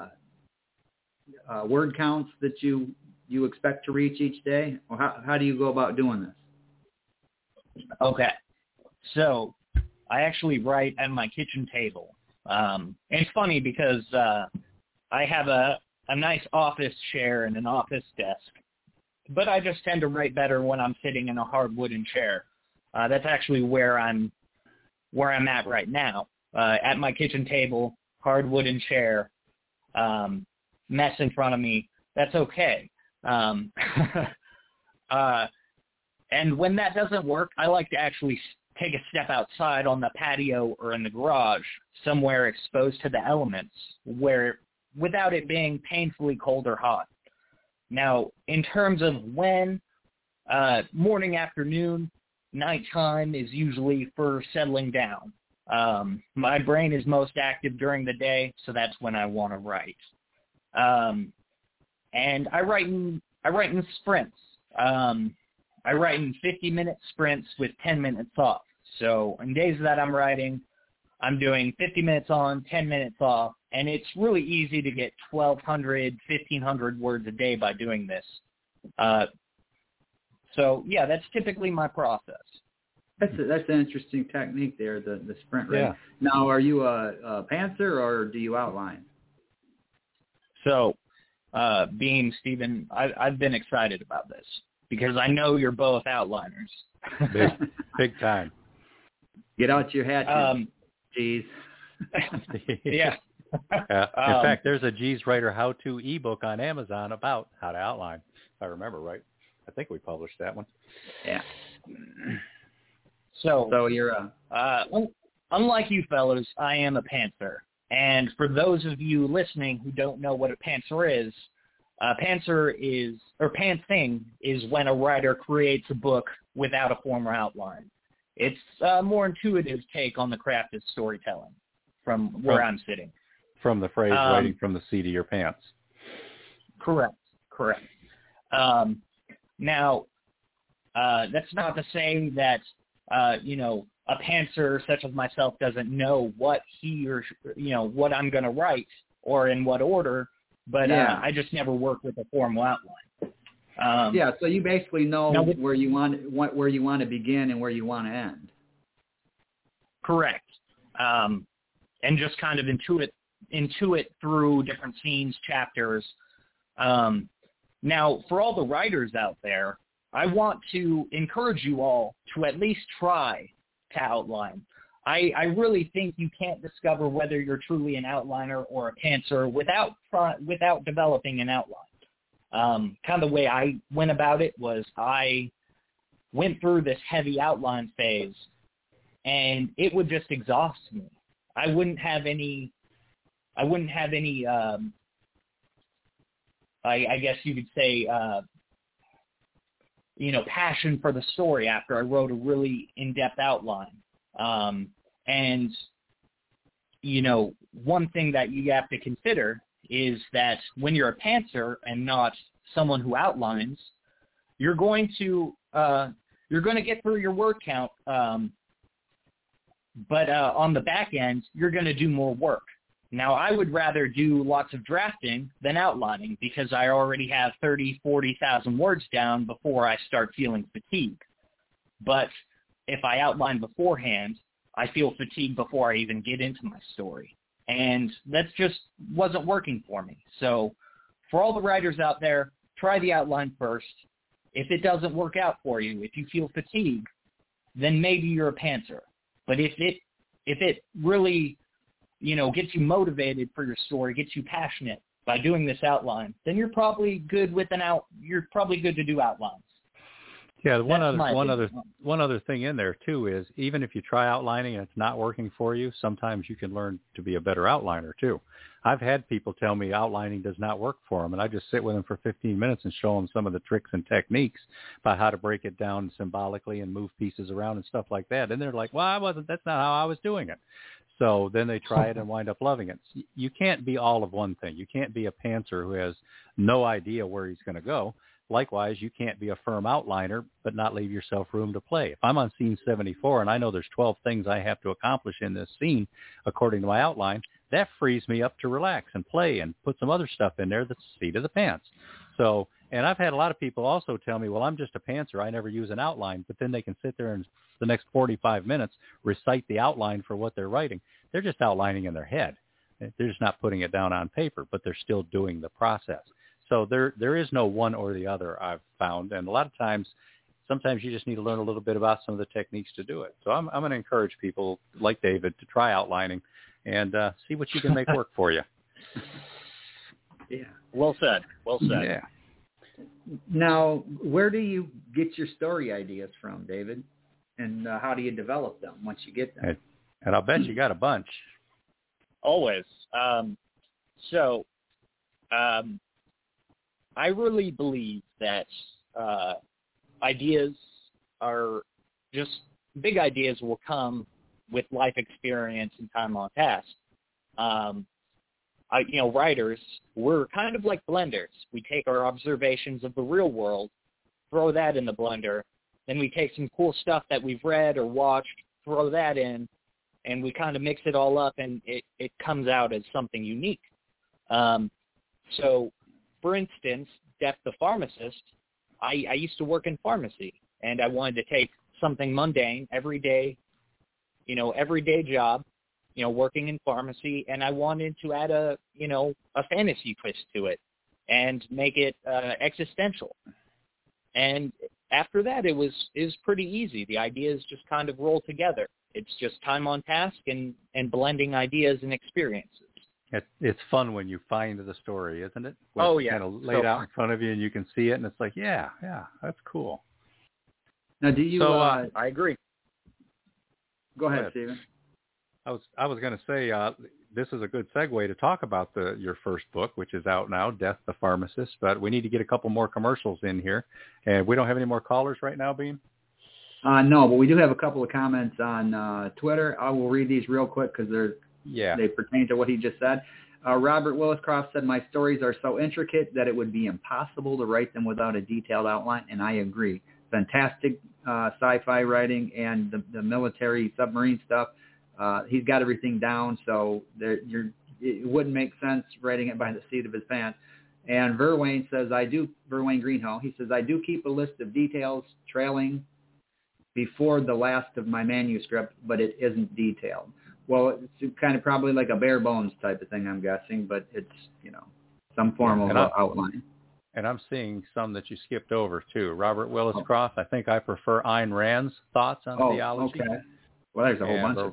word counts that you expect to reach each day? Or how do you go about doing this? Okay. So I actually write at my kitchen table. And it's funny because I have a nice office chair and an office desk, but I just tend to write better when I'm sitting in a hard wooden chair. That's actually where I'm at right now, at my kitchen table, hard wooden chair, mess in front of me. That's okay. And when that doesn't work, I like to actually take a step outside on the patio or in the garage, somewhere exposed to the elements, without it being painfully cold or hot. Now, in terms of when, morning, afternoon, nighttime is usually for settling down. My brain is most active during the day, so that's when I want to write. And I write in sprints. I write in 50-minute sprints with 10 minutes off. So in days that I'm writing, I'm doing 50 minutes on, 10 minutes off, and it's really easy to get 1,200, 1,500 words a day by doing this. So, yeah, that's typically my process. That's an interesting technique there, the sprint rate. Yeah. Now, are you a pantser or do you outline? So, Beam, Stephen, I've been excited about this because I know you're both outliners. Big time. Get out your hat, Geez. Yeah. In fact, there's a G's Writer how-to ebook on Amazon about how to outline, if I remember right. I think we published that one. Yeah. So you're unlike you fellows, I am a pantser. And for those of you listening who don't know what a pantser is pantsing is when a writer creates a book without a formal outline. It's a more intuitive take on the craft of storytelling from where I'm sitting. From the phrase writing from the seat of your pants. Correct. Now, that's not to say that, a pantser such as myself doesn't know what what I'm going to write or in what order, but I just never work with a formal outline. So you basically know where you want to begin and where you want to end. Correct. And just kind of intuit through different scenes, chapters. Now, for all the writers out there, I want to encourage you all to at least try to outline. I really think you can't discover whether you're truly an outliner or a pantser without developing an outline. Kind of the way I went about it was I went through this heavy outline phase, and it would just exhaust me. I wouldn't have any I guess you could say, passion for the story after I wrote a really in-depth outline. And one thing that you have to consider is that when you're a pantser and not someone who outlines, you're going to get through your word count, but on the back end, you're going to do more work. Now, I would rather do lots of drafting than outlining because I already have 40,000 words down before I start feeling fatigue. But if I outline beforehand, I feel fatigued before I even get into my story. And that just wasn't working for me. So for all the writers out there, try the outline first. If it doesn't work out for you, if you feel fatigue, then maybe you're a pantser. But if it really gets you motivated for your story, gets you passionate by doing this outline, then you're probably good you're probably good to do outlines. Yeah, one other thing in there too is even if you try outlining and it's not working for you, sometimes you can learn to be a better outliner too. I've had people tell me outlining does not work for them, and I just sit with them for 15 minutes and show them some of the tricks and techniques about how to break it down symbolically and move pieces around and stuff like that. And they're like, well, that's not how I was doing it. So then they try it and wind up loving it. You can't be all of one thing. You can't be a pantser who has no idea where he's going to go. Likewise, you can't be a firm outliner but not leave yourself room to play. If I'm on scene 74 and I know there's 12 things I have to accomplish in this scene according to my outline, that frees me up to relax and play and put some other stuff in there that's the seat of the pants. So, and I've had a lot of people also tell me, well, I'm just a pantser. I never use an outline. But then they can sit there and the next 45 minutes recite the outline for what they're writing. They're just outlining in their head. They're just not putting it down on paper, but they're still doing the process. So there is no one or the other, I've found. And a lot of times, sometimes you just need to learn a little bit about some of the techniques to do it. So I'm going to encourage people like David to try outlining and see what you can make work for you. Yeah. Well said. Well said. Yeah. Now, where do you get your story ideas from, David? And how do you develop them once you get them? And I'll bet you got a bunch. Always. I really believe that ideas are just big ideas will come with life experience and time on task. Writers, we're kind of like blenders. We take our observations of the real world, throw that in the blender, then we take some cool stuff that we've read or watched, throw that in, and we kind of mix it all up, and it comes out as something unique. So, for instance, Death the Pharmacist, I used to work in pharmacy, and I wanted to take something mundane, everyday job, working in pharmacy, and I wanted to add a fantasy twist to it and make it existential. And after that, it was pretty easy. The ideas just kind of roll together. It's just time on task and blending ideas and experiences. It's fun when you find the story, isn't it? When it's kind of laid out in front of you and you can see it, and it's like, yeah, that's cool. Now, do you? I agree. Go ahead, Stephen. I was going to say this is a good segue to talk about your first book, which is out now, Death the Pharmacist. But we need to get a couple more commercials in here, and we don't have any more callers right now, Beam. No, but we do have a couple of comments on Twitter. I will read these real quick because they pertain to what he just said. Robert Williscroft said, my stories are so intricate that it would be impossible to write them without a detailed outline, and I agree. Fantastic sci-fi writing and the military submarine stuff. He's got everything down, so it wouldn't make sense writing it by the seat of his pants. And Verwayne Greenhall, he says, I do keep a list of details trailing before the last of my manuscript, but it isn't detailed. Well, it's kind of probably like a bare bones type of thing, I'm guessing, but it's, some form of outline. And I'm seeing some that you skipped over, too. Robert Williscroft, I think I prefer Ayn Rand's thoughts on theology. Okay. Well, there's a whole bunch of them.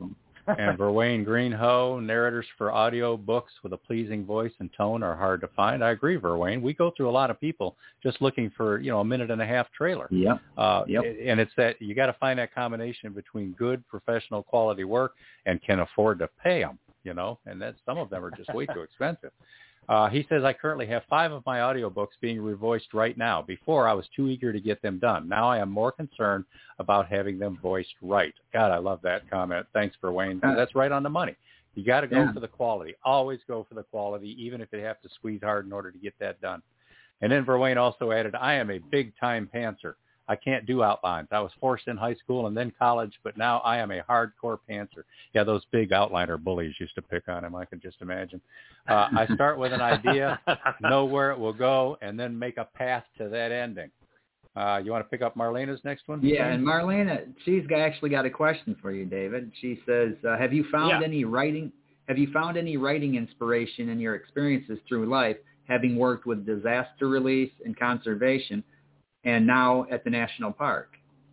And Verwayne Greenhoe, narrators for audio books with a pleasing voice and tone are hard to find. I agree, Verwayne. We go through a lot of people just looking for, a minute and a half trailer. Yep. And it's that you got to find that combination between good professional quality work and can afford to pay them, and that some of them are just way too expensive. He says, I currently have 5 of my audiobooks being revoiced right now. Before, I was too eager to get them done. Now I am more concerned about having them voiced right. God, I love that comment. Thanks, Verwayne. That's right on the money. You got to go for the quality. Always go for the quality, even if you have to squeeze hard in order to get that done. And then Verwayne also added, I am a big-time pantser. I can't do outlines. I was forced in high school and then college, but now I am a hardcore pantser. Yeah, those big outliner bullies used to pick on him, I can just imagine. I start with an idea, know where it will go, and then make a path to that ending. You want to pick up Marlena's next one? Yeah, and Marlena, she's actually got a question for you, David. She says, have you found any writing inspiration in your experiences through life, having worked with disaster relief and conservation, and now at the national park?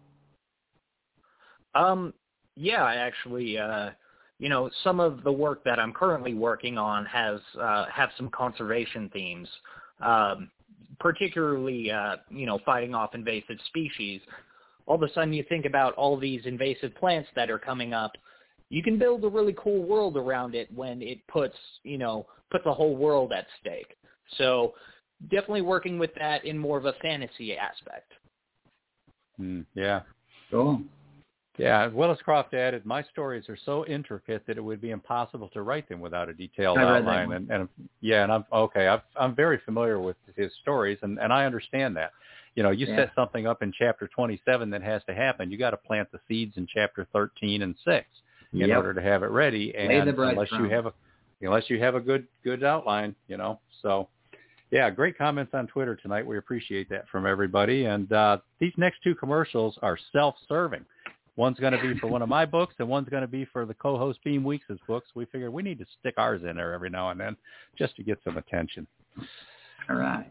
Yeah, actually, some of the work that I'm currently working on have some conservation themes, particularly, fighting off invasive species. All of a sudden you think about all these invasive plants that are coming up. You can build a really cool world around it when it puts the whole world at stake. So definitely working with that in more of a fantasy aspect. Yeah. Cool. Yeah, Willis Croft added, my stories are so intricate that it would be impossible to write them without a detailed outline. I'm very familiar with his stories, and I understand that. Set something up in chapter 27 that has to happen. You got to plant the seeds in chapter 13 and 6 in order to have it ready. And unless you have a good outline, so. Yeah, great comments on Twitter tonight. We appreciate that from everybody. And these next 2 commercials are self-serving. One's going to be for one of my books, and one's going to be for the co-host Beam Weeks' books. We figured we need to stick ours in there every now and then just to get some attention. All right.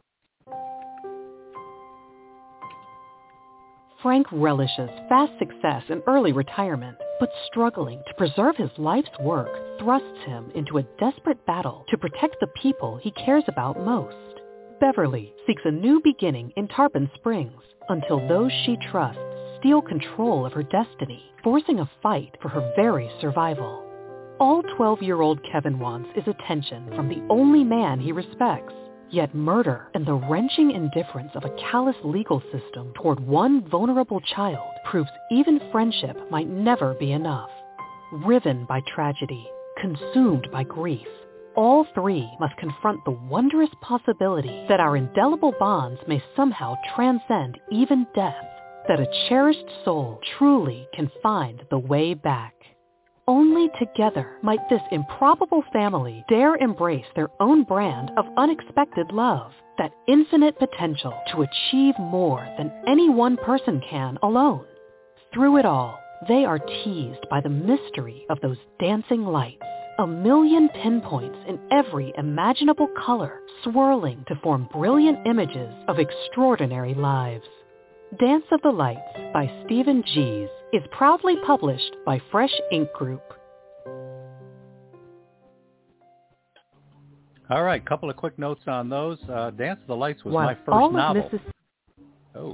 Frank relishes fast success and early retirement, but struggling to preserve his life's work thrusts him into a desperate battle to protect the people he cares about most. Beverly seeks a new beginning in Tarpon Springs until those she trusts steal control of her destiny, forcing a fight for her very survival. All 12-year-old Kevin wants is attention from the only man he respects. Yet murder and the wrenching indifference of a callous legal system toward one vulnerable child proves even friendship might never be enough. Riven by tragedy, consumed by grief, all 3 must confront the wondrous possibility that our indelible bonds may somehow transcend even death, that a cherished soul truly can find the way back. Only together might this improbable family dare embrace their own brand of unexpected love, that infinite potential to achieve more than any one person can alone. Through it all, they are teased by the mystery of those dancing lights, a million pinpoints in every imaginable color swirling to form brilliant images of extraordinary lives. Dance of the Lights by Stephen Gies is proudly published by Fresh Ink Group. All right, couple of quick notes on those. Dance of the Lights was my first novel. Oh.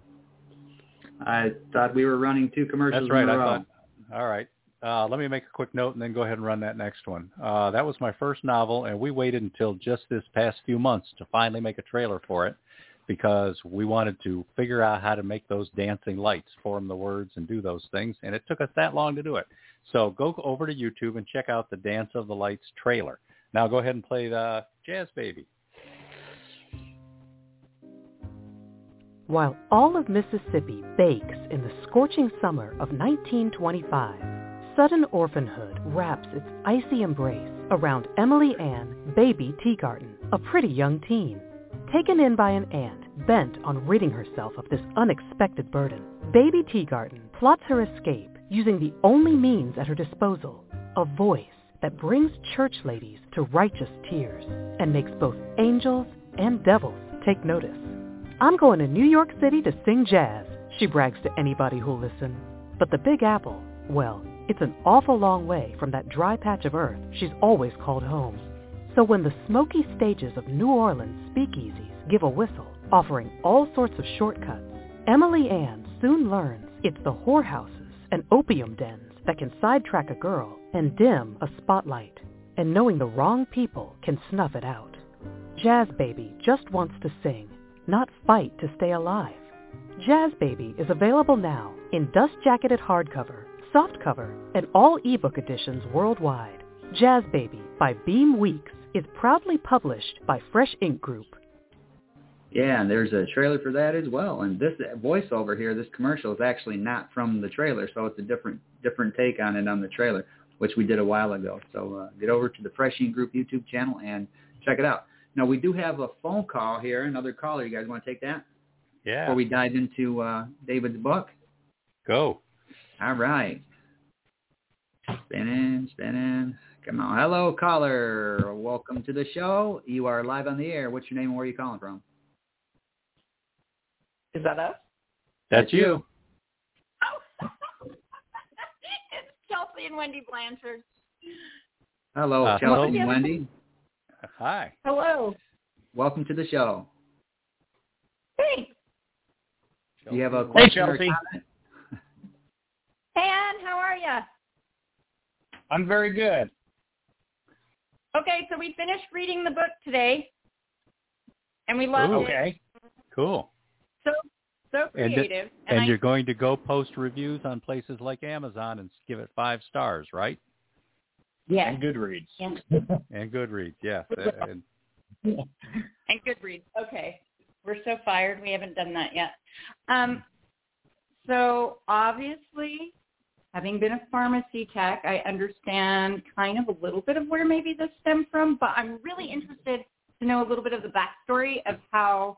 I thought we were running 2 commercials. That's right. in a row. All right. Let me make a quick note and then go ahead and run that next one. That was my first novel, and we waited until just this past few months to finally make a trailer for it, because we wanted to figure out how to make those dancing lights, form the words, and do those things, and it took us that long to do it. So go over to YouTube and check out the Dance of the Lights trailer. Now go ahead and play the Jazz Baby. While all of Mississippi bakes in the scorching summer of 1925, sudden orphanhood wraps its icy embrace around Emily Ann Baby Teagarden, a pretty young teen. Taken in by an aunt bent on ridding herself of this unexpected burden, Baby Teagarden plots her escape using the only means at her disposal, a voice that brings church ladies to righteous tears and makes both angels and devils take notice. I'm going to New York City to sing jazz, she brags to anybody who'll listen. But the Big Apple, well, it's an awful long way from that dry patch of earth she's always called home. So when the smoky stages of New Orleans speakeasies give a whistle, offering all sorts of shortcuts, Emily Ann soon learns it's the whorehouses and opium dens that can sidetrack a girl and dim a spotlight. And knowing the wrong people can snuff it out. Jazz Baby just wants to sing, not fight to stay alive. Jazz Baby is available now in dust-jacketed hardcover, softcover, and all ebook editions worldwide. Jazz Baby by Beam Weeks is proudly published by Fresh Ink Group. Yeah, and there's a trailer for that as well. And this voiceover here, this commercial is actually not from the trailer, so it's a different take on it on the trailer, which we did a while ago. So get over to the Fresh Ink Group YouTube channel and check it out. Now, we do have a phone call here, another caller. You guys want to take that? Yeah. Before we dive into David's book? Go. All right. Spinning. Come on. Hello, caller. Welcome to the show. You are live on the air. What's your name and where are you calling from? Is that us? That's you. Oh. It's Chelsea and Wendy Blanchard. Hello, Chelsea and Wendy. Hi. Hello. Welcome to the show. Thanks. Do you have a question or Chelsea. comment? Hey, Ann, how are you? I'm very good. Okay, so we finished reading the book today, and we loved it. Okay. Cool. So creative. And you're going to go post reviews on places like Amazon and give it 5 stars, right? Yeah. And Goodreads. And Goodreads, yes. And Goodreads. Okay. We're so fired. We haven't done that yet. So obviously, having been a pharmacy tech, I understand kind of a little bit of where maybe this stemmed from, but I'm really interested to know a little bit of the backstory of how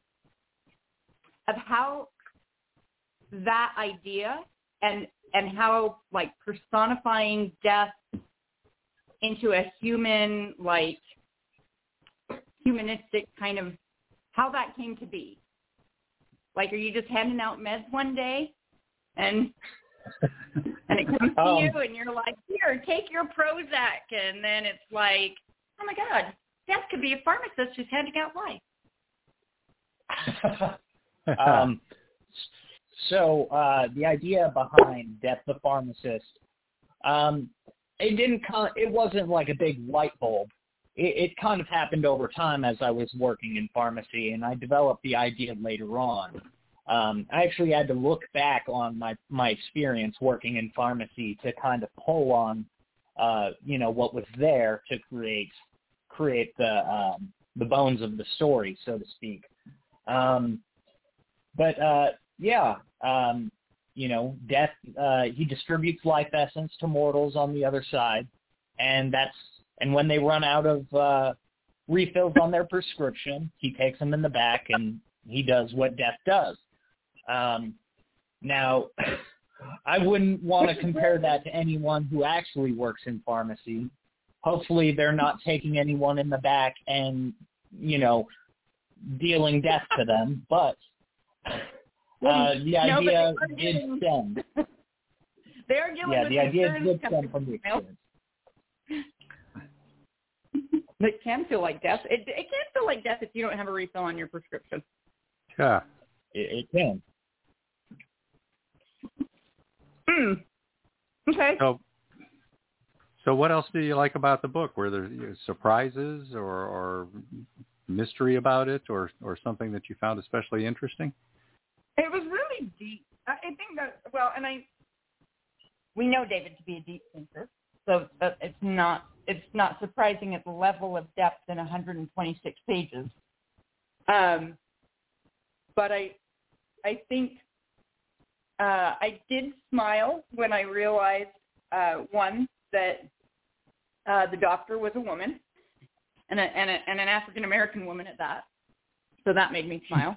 that idea and how, like, personifying death into a human, like, humanistic kind of, how that came to be. Like, are you just handing out meds one day and it comes to you and you're like, here, take your Prozac, and then it's like, oh my God, death could be a pharmacist who's handing out life. So the idea behind Death the Pharmacist, it wasn't like a big light bulb. It kind of happened over time as I was working in pharmacy, and I developed the idea later on. I actually had to look back on my experience working in pharmacy to kind of pull on, what was there to create the bones of the story, so to speak. Death, he distributes life essence to mortals on the other side, and when they run out of refills on their prescription, he takes them in the back and he does what Death does. Now, I wouldn't want to compare that to anyone who actually works in pharmacy. Hopefully they're not taking anyone in the back and, dealing death to them, but the idea did stem. They are dealing with the idea did stem from the experience. It can feel like death. It can feel like death if you don't have a refill on your prescription. Yeah. It can. Okay. So what else do you like about the book? Were there surprises or mystery about it or something that you found especially interesting? It was really deep. I think that, we know David to be a deep thinker, so it's not surprising at the level of depth in 126 pages. But I think I did smile when I realized, one, that the doctor was a woman, and an African American woman at that. So that made me smile.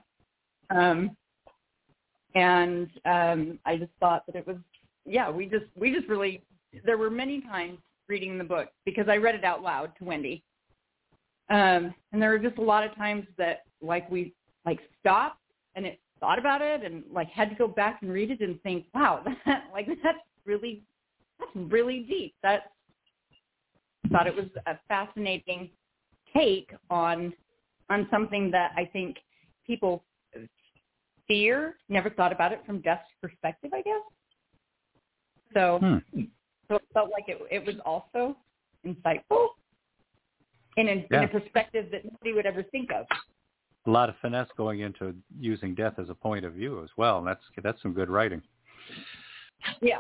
And I just thought that it was, we just really, there were many times reading the book because I read it out loud to Wendy. And there were just a lot of times that we stopped and it thought about it and had to go back and read it and think, wow, that's really really deep. I thought it was a fascinating take on something that I think people fear, never thought about it from Death's perspective, I guess. So it felt like it was also insightful in a perspective that nobody would ever think of. A lot of finesse going into using death as a point of view as well, and that's some good writing. Yeah.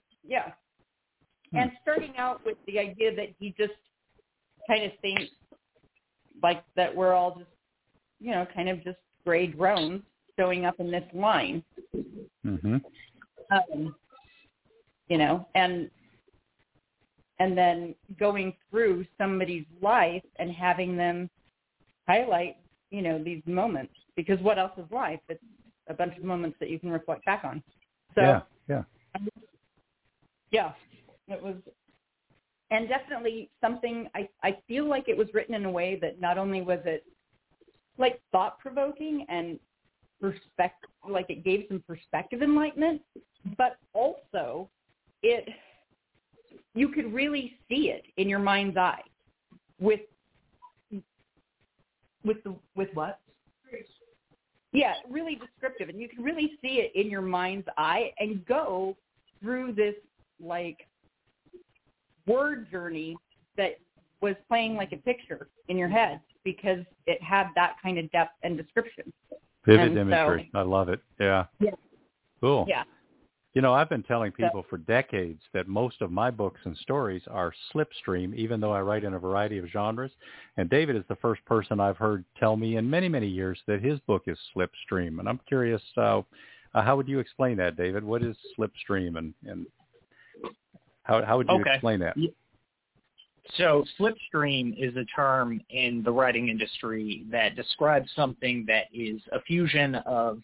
And starting out with the idea that he just kind of thinks like that we're all just, kind of just gray drones showing up in this line. Mm-hmm. And then going through somebody's life and having them highlight, these moments, because what else is life? It's a bunch of moments that you can reflect back on. So yeah, it was, and definitely something I feel like it was written in a way that not only was it like thought provoking and like it gave some perspective enlightenment, but also you could really see it in your mind's eye with what? Yeah, really descriptive, and you can really see it in your mind's eye and go through this like word journey that was playing like a picture in your head because it had that kind of depth and description. Vivid imagery. I love it. Yeah. Cool. Yeah. I've been telling people for decades that most of my books and stories are slipstream, even though I write in a variety of genres. And David is the first person I've heard tell me in many, many years that his book is slipstream. And I'm curious, how would you explain that, David? What is slipstream, and how would you explain that? So slipstream is a term in the writing industry that describes something that is a fusion of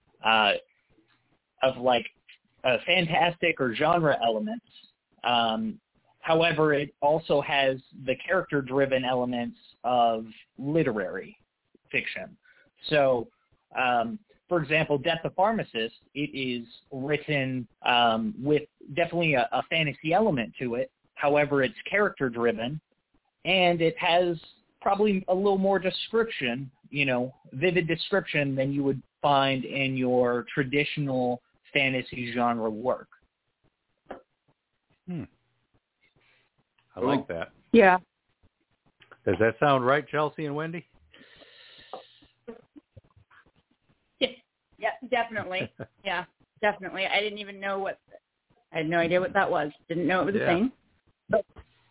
like fantastic or genre elements. However, it also has the character-driven elements of literary fiction. So, for example, Death the Pharmacist, it is written with definitely a fantasy element to it. However, it's character-driven, and it has probably a little more description, vivid description than you would find in your traditional fantasy genre work. I like that. Yeah. Does that sound right, Chelsea and Wendy? Yeah, definitely. Yeah, definitely. I didn't even know I had no idea what that was. Didn't know it was a thing. But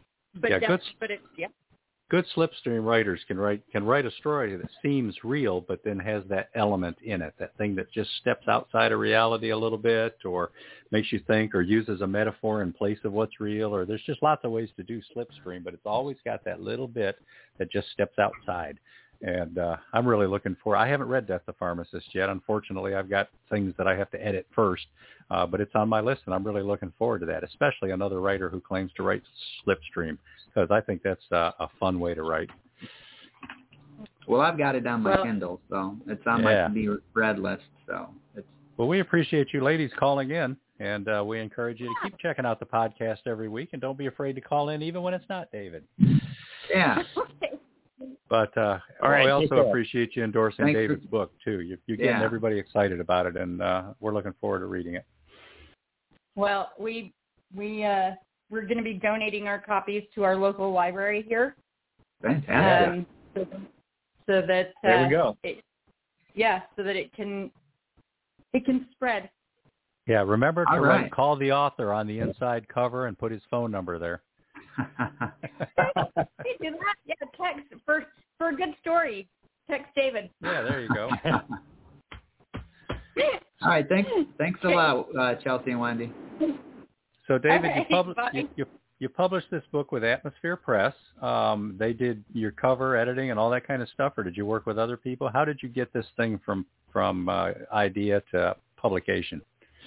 good slipstream writers can write a story that seems real, but then has that element in it, that thing that just steps outside of reality a little bit, or makes you think, or uses a metaphor in place of what's real. Or there's just lots of ways to do slipstream, but it's always got that little bit that just steps outside. And I'm really looking for. I haven't read Death the Pharmacist yet. Unfortunately, I've got things that I have to edit first, but it's on my list, and I'm really looking forward to that. Especially another writer who claims to write slipstream, because I think that's a fun way to write. Well, I've got it on my Kindle, so it's on my to-be-read list. So well, we appreciate you ladies calling in, and we encourage you to keep checking out the podcast every week, and don't be afraid to call in even when it's not David. Yeah. But right, we also appreciate you endorsing David's book, too. You're getting everybody excited about it, and we're looking forward to reading it. Well, we're going to be donating our copies to our local library here. Fantastic. So that there we go. So that it can spread. Yeah, remember to call the author on the inside cover and put his phone number there. Hey, do that. Yeah, text for a good story. Text David. Yeah, there you go. All right, thanks a lot, Chelsea and Wendy. So, David, you published this book with Atmosphere Press. They did your cover editing and all that kind of stuff, or did you work with other people? How did you get this thing from idea to publication?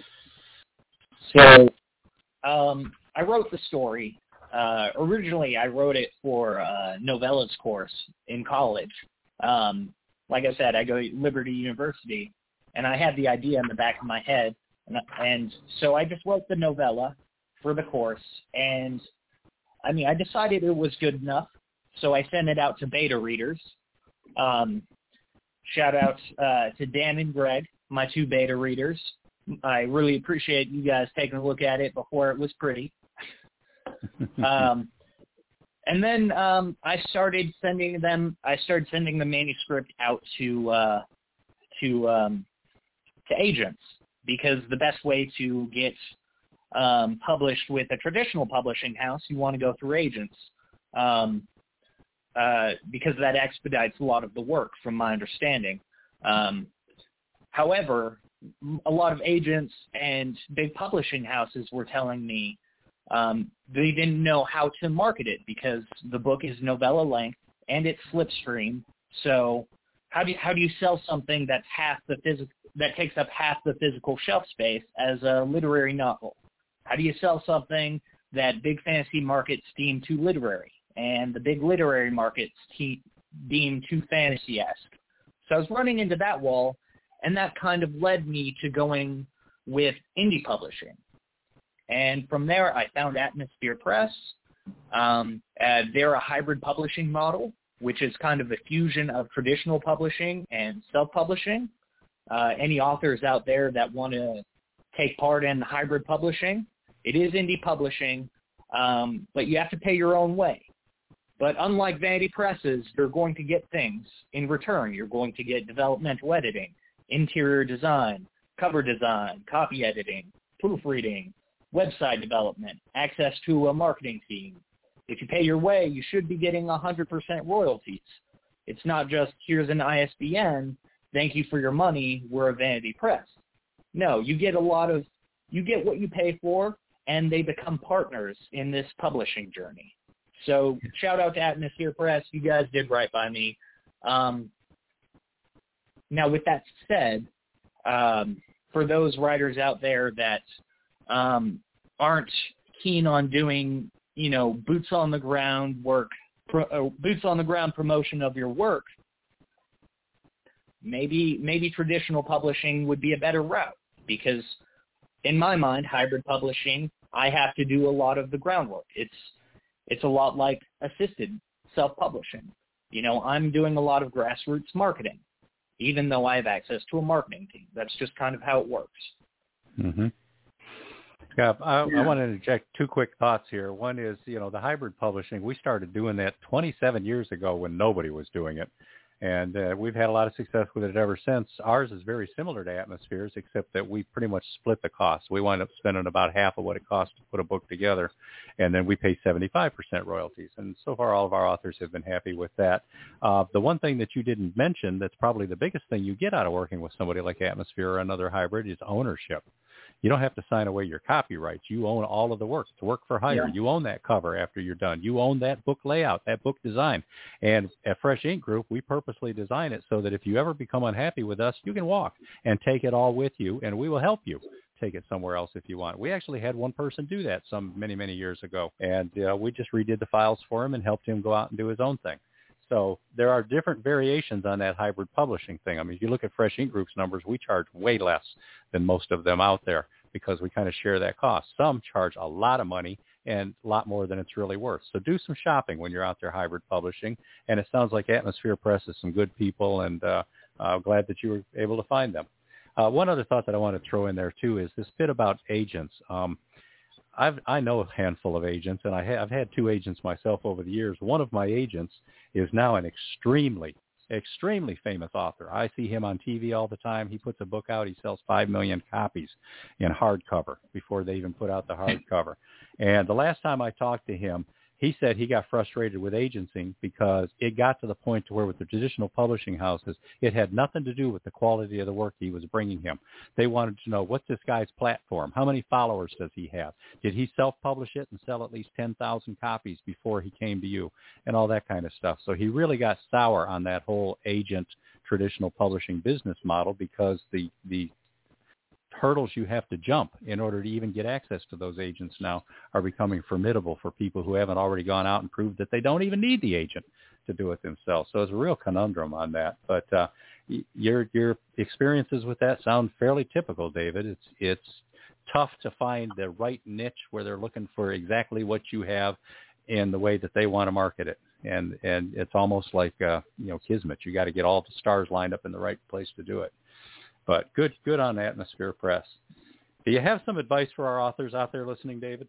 So, I wrote the story. Originally, I wrote it for a novellas course in college. Like I said, I go to Liberty University, and I had the idea in the back of my head, and so I just wrote the novella, for the course, and I mean, I decided it was good enough, so I sent it out to beta readers. Shout out to Dan and Greg, my 2 beta readers. I really appreciate you guys taking a look at it before it was pretty. And then I started sending the manuscript out to agents, because the best way to get published with a traditional publishing house, you want to go through agents, because that expedites a lot of the work, from my understanding. However, a lot of agents and big publishing houses were telling me they didn't know how to market it, because the book is novella length and it's slipstream. So how do you sell something that's that takes up half the physical shelf space as a literary novel? How do you sell something that big fantasy markets deem too literary and the big literary markets deem too fantasy-esque? So I was running into that wall, and that kind of led me to going with indie publishing. And from there, I found Atmosphere Press. They're a hybrid publishing model, which is kind of a fusion of traditional publishing and self-publishing. Any authors out there that want to take part in hybrid publishing, it is indie publishing, but you have to pay your own way. But unlike vanity presses, you're going to get things in return. You're going to get developmental editing, interior design, cover design, copy editing, proofreading, website development, access to a marketing team. If you pay your way, you should be getting 100% royalties. It's not just, here's an ISBN, thank you for your money, we're a vanity press. No, you get what you pay for, and they become partners in this publishing journey. So shout out to Atmosphere Press. You guys did right by me. Now, with that said, for those writers out there that aren't keen on doing, boots on the ground promotion of your work, maybe traditional publishing would be a better route, because in my mind, hybrid publishing, I have to do a lot of the groundwork. It's a lot like assisted self-publishing. I'm doing a lot of grassroots marketing, even though I have access to a marketing team. That's just kind of how it works. Mm-hmm. Yeah, I want to interject 2 quick thoughts here. One is, the hybrid publishing, we started doing that 27 years ago when nobody was doing it. And we've had a lot of success with it ever since. Ours is very similar to Atmosphere's, except that we pretty much split the cost. We wind up spending about half of what it costs to put a book together, and then we pay 75% royalties. And so far, all of our authors have been happy with that. The one thing that you didn't mention that's probably the biggest thing you get out of working with somebody like Atmosphere or another hybrid is ownership. You don't have to sign away your copyrights. You own all of the work. It's work for hire. Yeah. You own that cover after you're done. You own that book layout, that book design. And at Fresh Ink Group, we purposely design it so that if you ever become unhappy with us, you can walk and take it all with you, and we will help you take it somewhere else if you want. We actually had one person do that many, many years ago, and we just redid the files for him and helped him go out and do his own thing. So there are different variations on that hybrid publishing thing. I mean, if you look at Fresh Ink Group's numbers, we charge way less than most of them out there because we kind of share that cost. Some charge a lot of money and a lot more than it's really worth. So do some shopping when you're out there hybrid publishing. And it sounds like Atmosphere Press is some good people, and I'm glad that you were able to find them. One other thought that I want to throw in there, too, is this bit about agents. I know a handful of agents, and I've had 2 agents myself over the years. One of my agents is now an extremely famous author. I see him on TV all the time. He puts a book out. He sells 5 million copies in hardcover before they even put out the hardcover. And the last time I talked to him, he said he got frustrated with agency because it got to the point to where with the traditional publishing houses, it had nothing to do with the quality of the work he was bringing him. They wanted to know, what's this guy's platform? How many followers does he have? Did he self-publish it and sell at least 10,000 copies before he came to you? And all that kind of stuff. So he really got sour on that whole agent traditional publishing business model because the hurdles you have to jump in order to even get access to those agents now are becoming formidable for people who haven't already gone out and proved that they don't even need the agent to do it themselves. So it's a real conundrum on that. But your experiences with that sound fairly typical, David. It's tough to find the right niche where they're looking for exactly what you have in the way that they want to market it. And it's almost like, kismet. You got to get all the stars lined up in the right place to do it. But good on Atmosphere Press. Do you have some advice for our authors out there listening, David?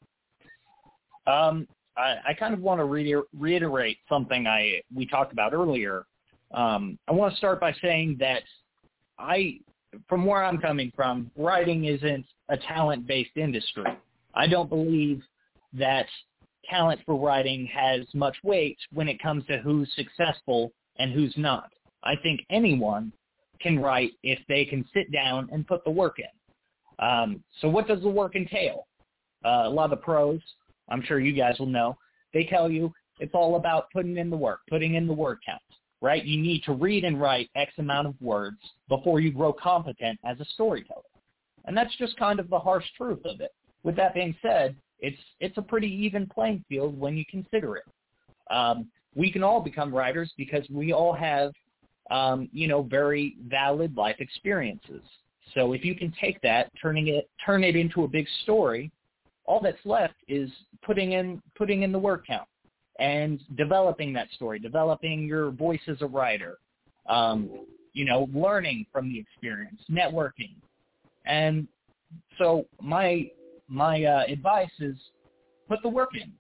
I kind of want to reiterate something we talked about earlier. I want to start by saying that from where I'm coming from, writing isn't a talent-based industry. I don't believe that talent for writing has much weight when it comes to who's successful and who's not. I think anyone can write if they can sit down and put the work in. So what does the work entail? A lot of the pros, I'm sure you guys will know, they tell you it's all about putting in the work, putting in the word count, right? You need to read and write X amount of words before you grow competent as a storyteller. And that's just kind of the harsh truth of it. With that being said, it's a pretty even playing field when you consider it. We can all become writers because we all have, very valid life experiences. So if you can take that, turn it into a big story, all that's left is putting in the word count and developing that story, developing your voice as a writer, learning from the experience, networking. And so my advice is put the work in,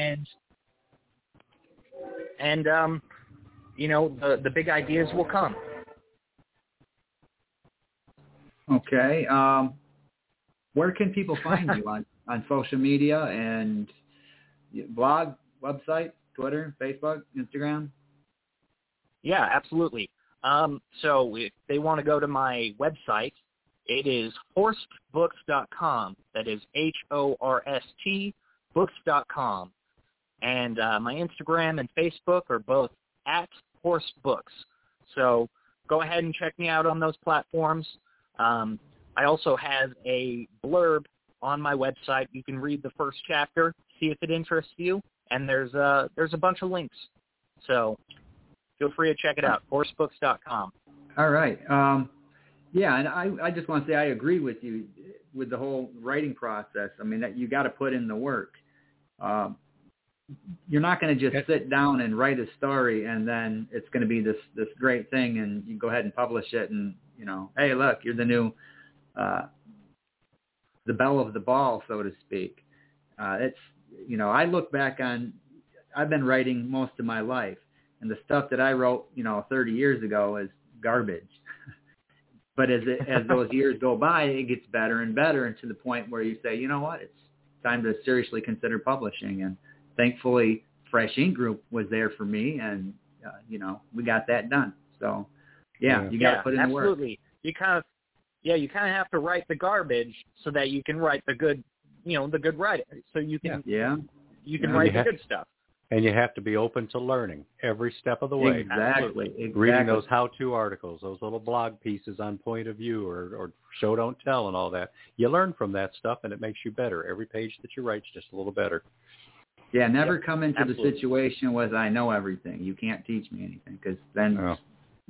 and the big ideas will come. Okay. Where can people find you on social media and blog, website, Twitter, Facebook, Instagram? Yeah, absolutely. So if they want to go to my website, it is horstbooks.com. That is HORST books.com. And my Instagram and Facebook are both at HorstBooks. So go ahead and check me out on those platforms. I also have a blurb on my website. You can read the first chapter, see if it interests you, and there's a bunch of links. So feel free to check it out, horstbooks.com. All right. Yeah, and I just want to say I agree with you with the whole writing process. I mean, that you got to put in the work. You're not going to just sit down and write a story and then it's going to be this great thing and you go ahead and publish it and, hey, look, you're the new the belle of the ball, so to speak. I look back on, I've been writing most of my life, and the stuff that I wrote, 30 years ago is garbage. But as those years go by, it gets better and better, and to the point where you say, you know what, it's time to seriously consider publishing. And thankfully, Fresh Ink Group was there for me, and we got that done. So, you got to put in the work. Absolutely. You kind of have to write the garbage so that you can write the good, the good writing. So you can write the good stuff. And you have to be open to learning every step of the way. Exactly. Reading those how-to articles, those little blog pieces on point of view or show, don't tell and all that. You learn from that stuff, and it makes you better. Every page that you write is just a little better. Yeah, never come into the situation with I know everything. You can't teach me anything because then,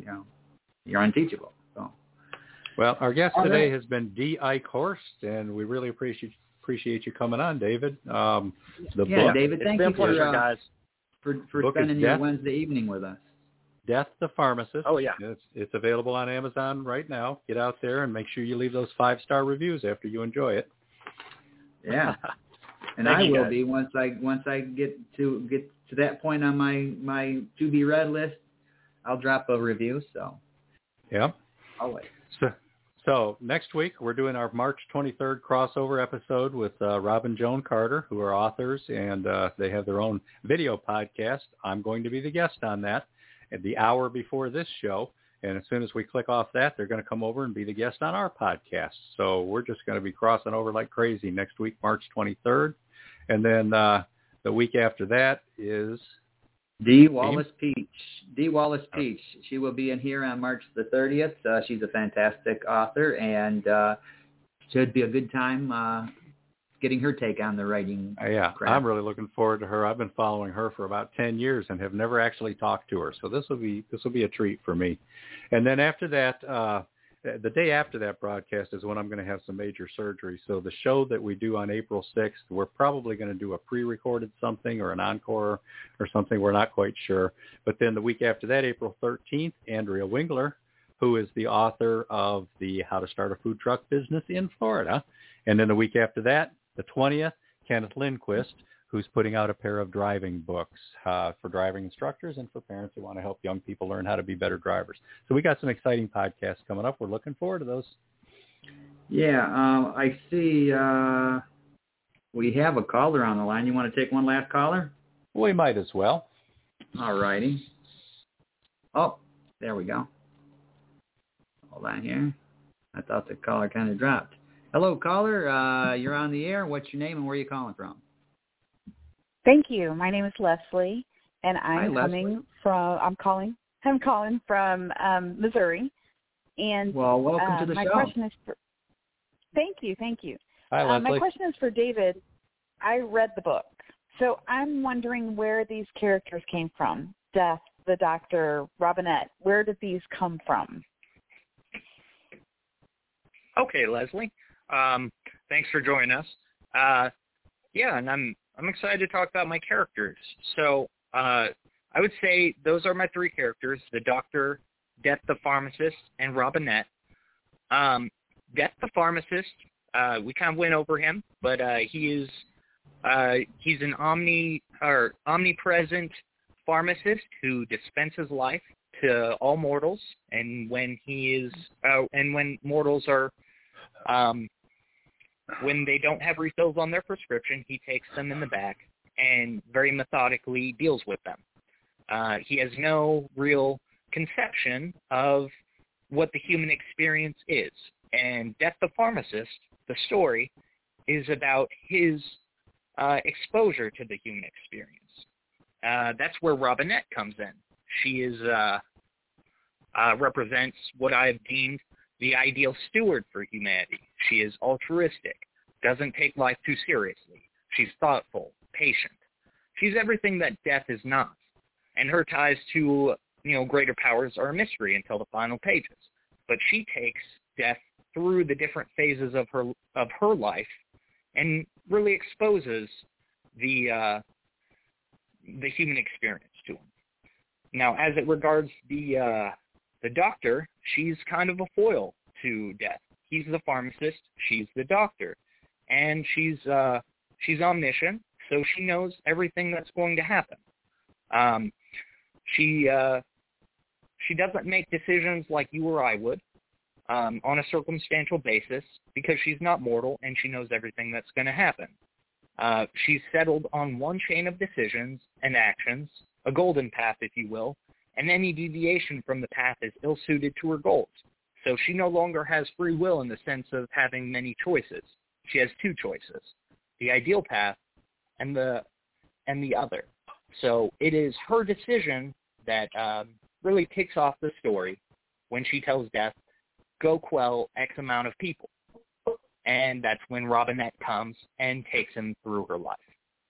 you're unteachable. So. Well, our guest today has been D. Ike Horst, and we really appreciate you coming on, David. Book, David, thank you guys. for spending your Wednesday evening with us. Death the Pharmacist. Oh, yeah. It's available on Amazon right now. Get out there and make sure you leave those 5-star reviews after you enjoy it. Yeah. And I will be once I get to that point on my to be read list, I'll drop a review. So yeah, always. So next week we're doing our March 23rd crossover episode with Rob and Joan Carter, who are authors, and they have their own video podcast. I'm going to be the guest on that at the hour before this show. And as soon as we click off that, they're going to come over and be the guest on our podcast. So we're just going to be crossing over like crazy next week, March 23rd. And then the week after that is Dee Wallace-Peach. Dee Wallace-Peach. She will be in here on March the 30th. She's a fantastic author, and should be a good time getting her take on the writing. Craft. I'm really looking forward to her. I've been following her for about 10 years and have never actually talked to her, so this will be a treat for me. And then after that, the day after that broadcast is when I'm going to have some major surgery. So the show that we do on April 6th, we're probably going to do a pre-recorded something or an encore or something. We're not quite sure. But then the week after that, April 13th, Andrea Wingler, who is the author of the How to Start a Food Truck Business in Florida. And then the week after that, the 20th, Kenneth Lindquist, who's putting out a pair of driving books for driving instructors and for parents who want to help young people learn how to be better drivers. So we got some exciting podcasts coming up. We're looking forward to those. Yeah, I see we have a caller on the line. You want to take one last caller? We might as well. All righty. Oh, there we go. Hold on here. I thought the caller kind of dropped. Hello, caller. You're on the air. What's your name and where are you calling from? Thank you. My name is Leslie, and I'm calling from Missouri. And well, welcome to the my show. Question is thank you. Hi, Leslie. My question is for David. I read the book, so I'm wondering where these characters came from. Death, the Doctor, Robinette. Where did these come from? Okay, Leslie. Thanks for joining us. And I'm excited to talk about my characters. So I would say those are my three characters, the Doctor, Death the Pharmacist, and Robinette. Death the Pharmacist, we kind of went over him, but he's an omnipresent pharmacist who dispenses life to all mortals, and when mortals are when they don't have refills on their prescription, he takes them in the back and very methodically deals with them. He has no real conception of what the human experience is. And Death the Pharmacist, the story, is about his exposure to the human experience. That's where Robinette comes in. She is represents what I have deemed the ideal steward for humanity. She is altruistic, doesn't take life too seriously. She's thoughtful, patient. She's everything that Death is not. And her ties to, greater powers are a mystery until the final pages. But she takes Death through the different phases of her life and really exposes the human experience to him. Now, as it regards the Doctor, she's kind of a foil to Death. He's the pharmacist, she's the doctor, and she's omniscient, so she knows everything that's going to happen. She doesn't make decisions like you or I would on a circumstantial basis because she's not mortal and she knows everything that's going to happen. She's settled on one chain of decisions and actions, a golden path, if you will, and any deviation from the path is ill-suited to her goals. So she no longer has free will in the sense of having many choices. She has two choices, the ideal path and the other. So it is her decision that really kicks off the story when she tells Death, go quell X amount of people. And that's when Robinette comes and takes him through her life.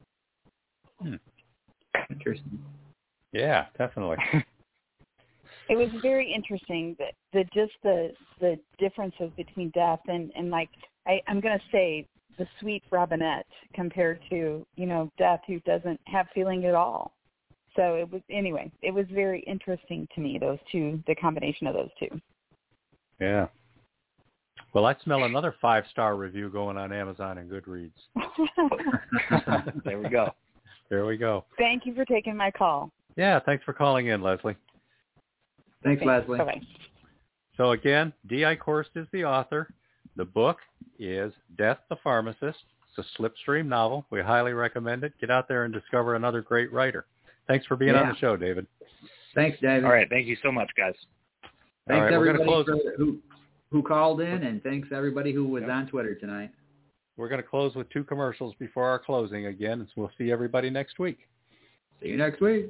Interesting. Yeah, definitely. It was very interesting that the differences between Death and like I'm going to say the sweet Robinette compared to Death, who doesn't have feeling at all. So it was very interesting to me, those two, the combination of those two. Yeah. Well, I smell another 5-star review going on Amazon and Goodreads. There we go. There we go. Thank you for taking my call. Yeah, thanks for calling in, Leslie. Thanks, Leslie. Bye-bye. So again, D.I. Korst is the author. The book is Death the Pharmacist. It's a slipstream novel. We highly recommend it. Get out there and discover another great writer. Thanks for being on the show, David. Thanks, David. All right. Thank you so much, guys. Thanks, everybody who called in, and thanks, everybody who was on Twitter tonight. We're going to close with 2 commercials before our closing again, and we'll see everybody next week. See you next week.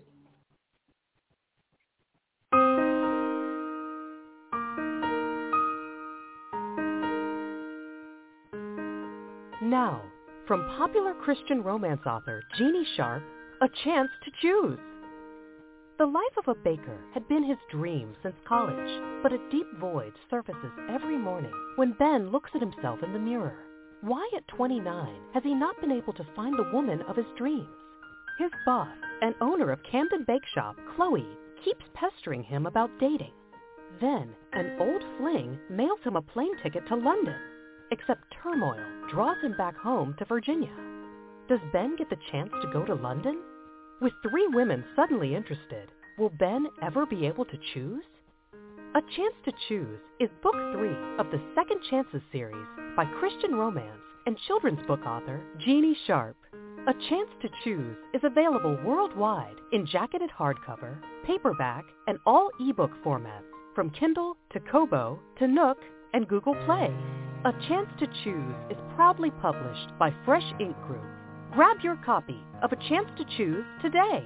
Now, from popular Christian romance author Jeannie Sharp, A Chance to Choose. The life of a baker had been his dream since college, but a deep void surfaces every morning when Ben looks at himself in the mirror. Why at 29 has he not been able to find the woman of his dreams? His boss, and owner of Camden Bake Shop, Chloe, keeps pestering him about dating. Then, an old fling mails him a plane ticket to London, except turmoil draws him back home to Virginia. Does Ben get the chance to go to London? With 3 women suddenly interested, will Ben ever be able to choose? A Chance to Choose is Book 3 of the Second Chances series by Christian romance and children's book author Jeannie Sharp. A Chance to Choose is available worldwide in jacketed hardcover, paperback, and all ebook formats, from Kindle to Kobo to Nook and Google Play. A Chance to Choose is proudly published by Fresh Ink Group. Grab your copy of A Chance to Choose today.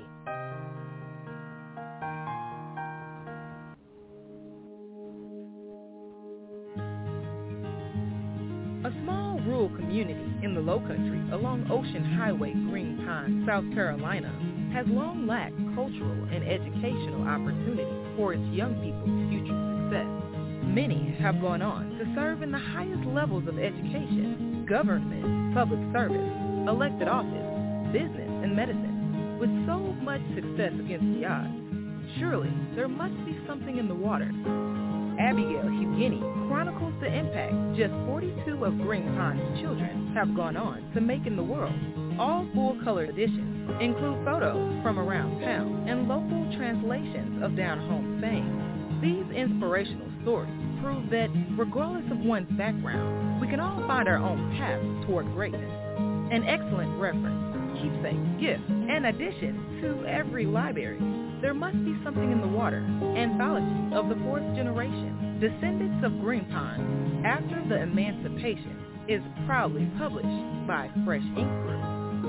A small rural community in the Lowcountry along Ocean Highway, Green Pine, South Carolina, has long lacked cultural and educational opportunities for its young people's future success. Many have gone on to serve in the highest levels of education, government, public service, elected office, business, and medicine. With so much success against the odds, surely there must be something in the water. Abigail Hugini chronicles the impact just 42 of Green Pine's children have gone on to make in the world. All full-color editions include photos from around town and local translations of down-home sayings. These inspirational stories prove that, regardless of one's background, we can all find our own path toward greatness. An excellent reference, keepsake, gift, and addition to every library. There must be something in the water. Anthology of the 4th Generation, Descendants of Green Pine, After the Emancipation, is proudly published by Fresh Ink Group.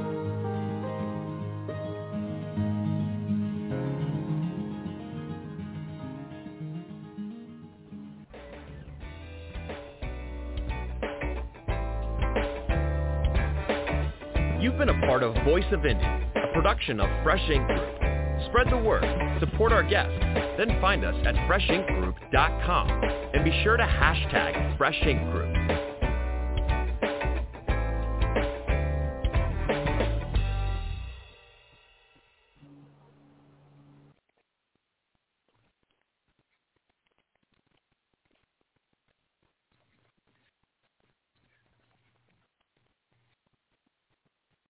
You've been a part of Voice of Indy, a production of Fresh Ink Group. Spread the word, support our guests, then find us at freshinkgroup.com and be sure to hashtag Fresh Ink Group.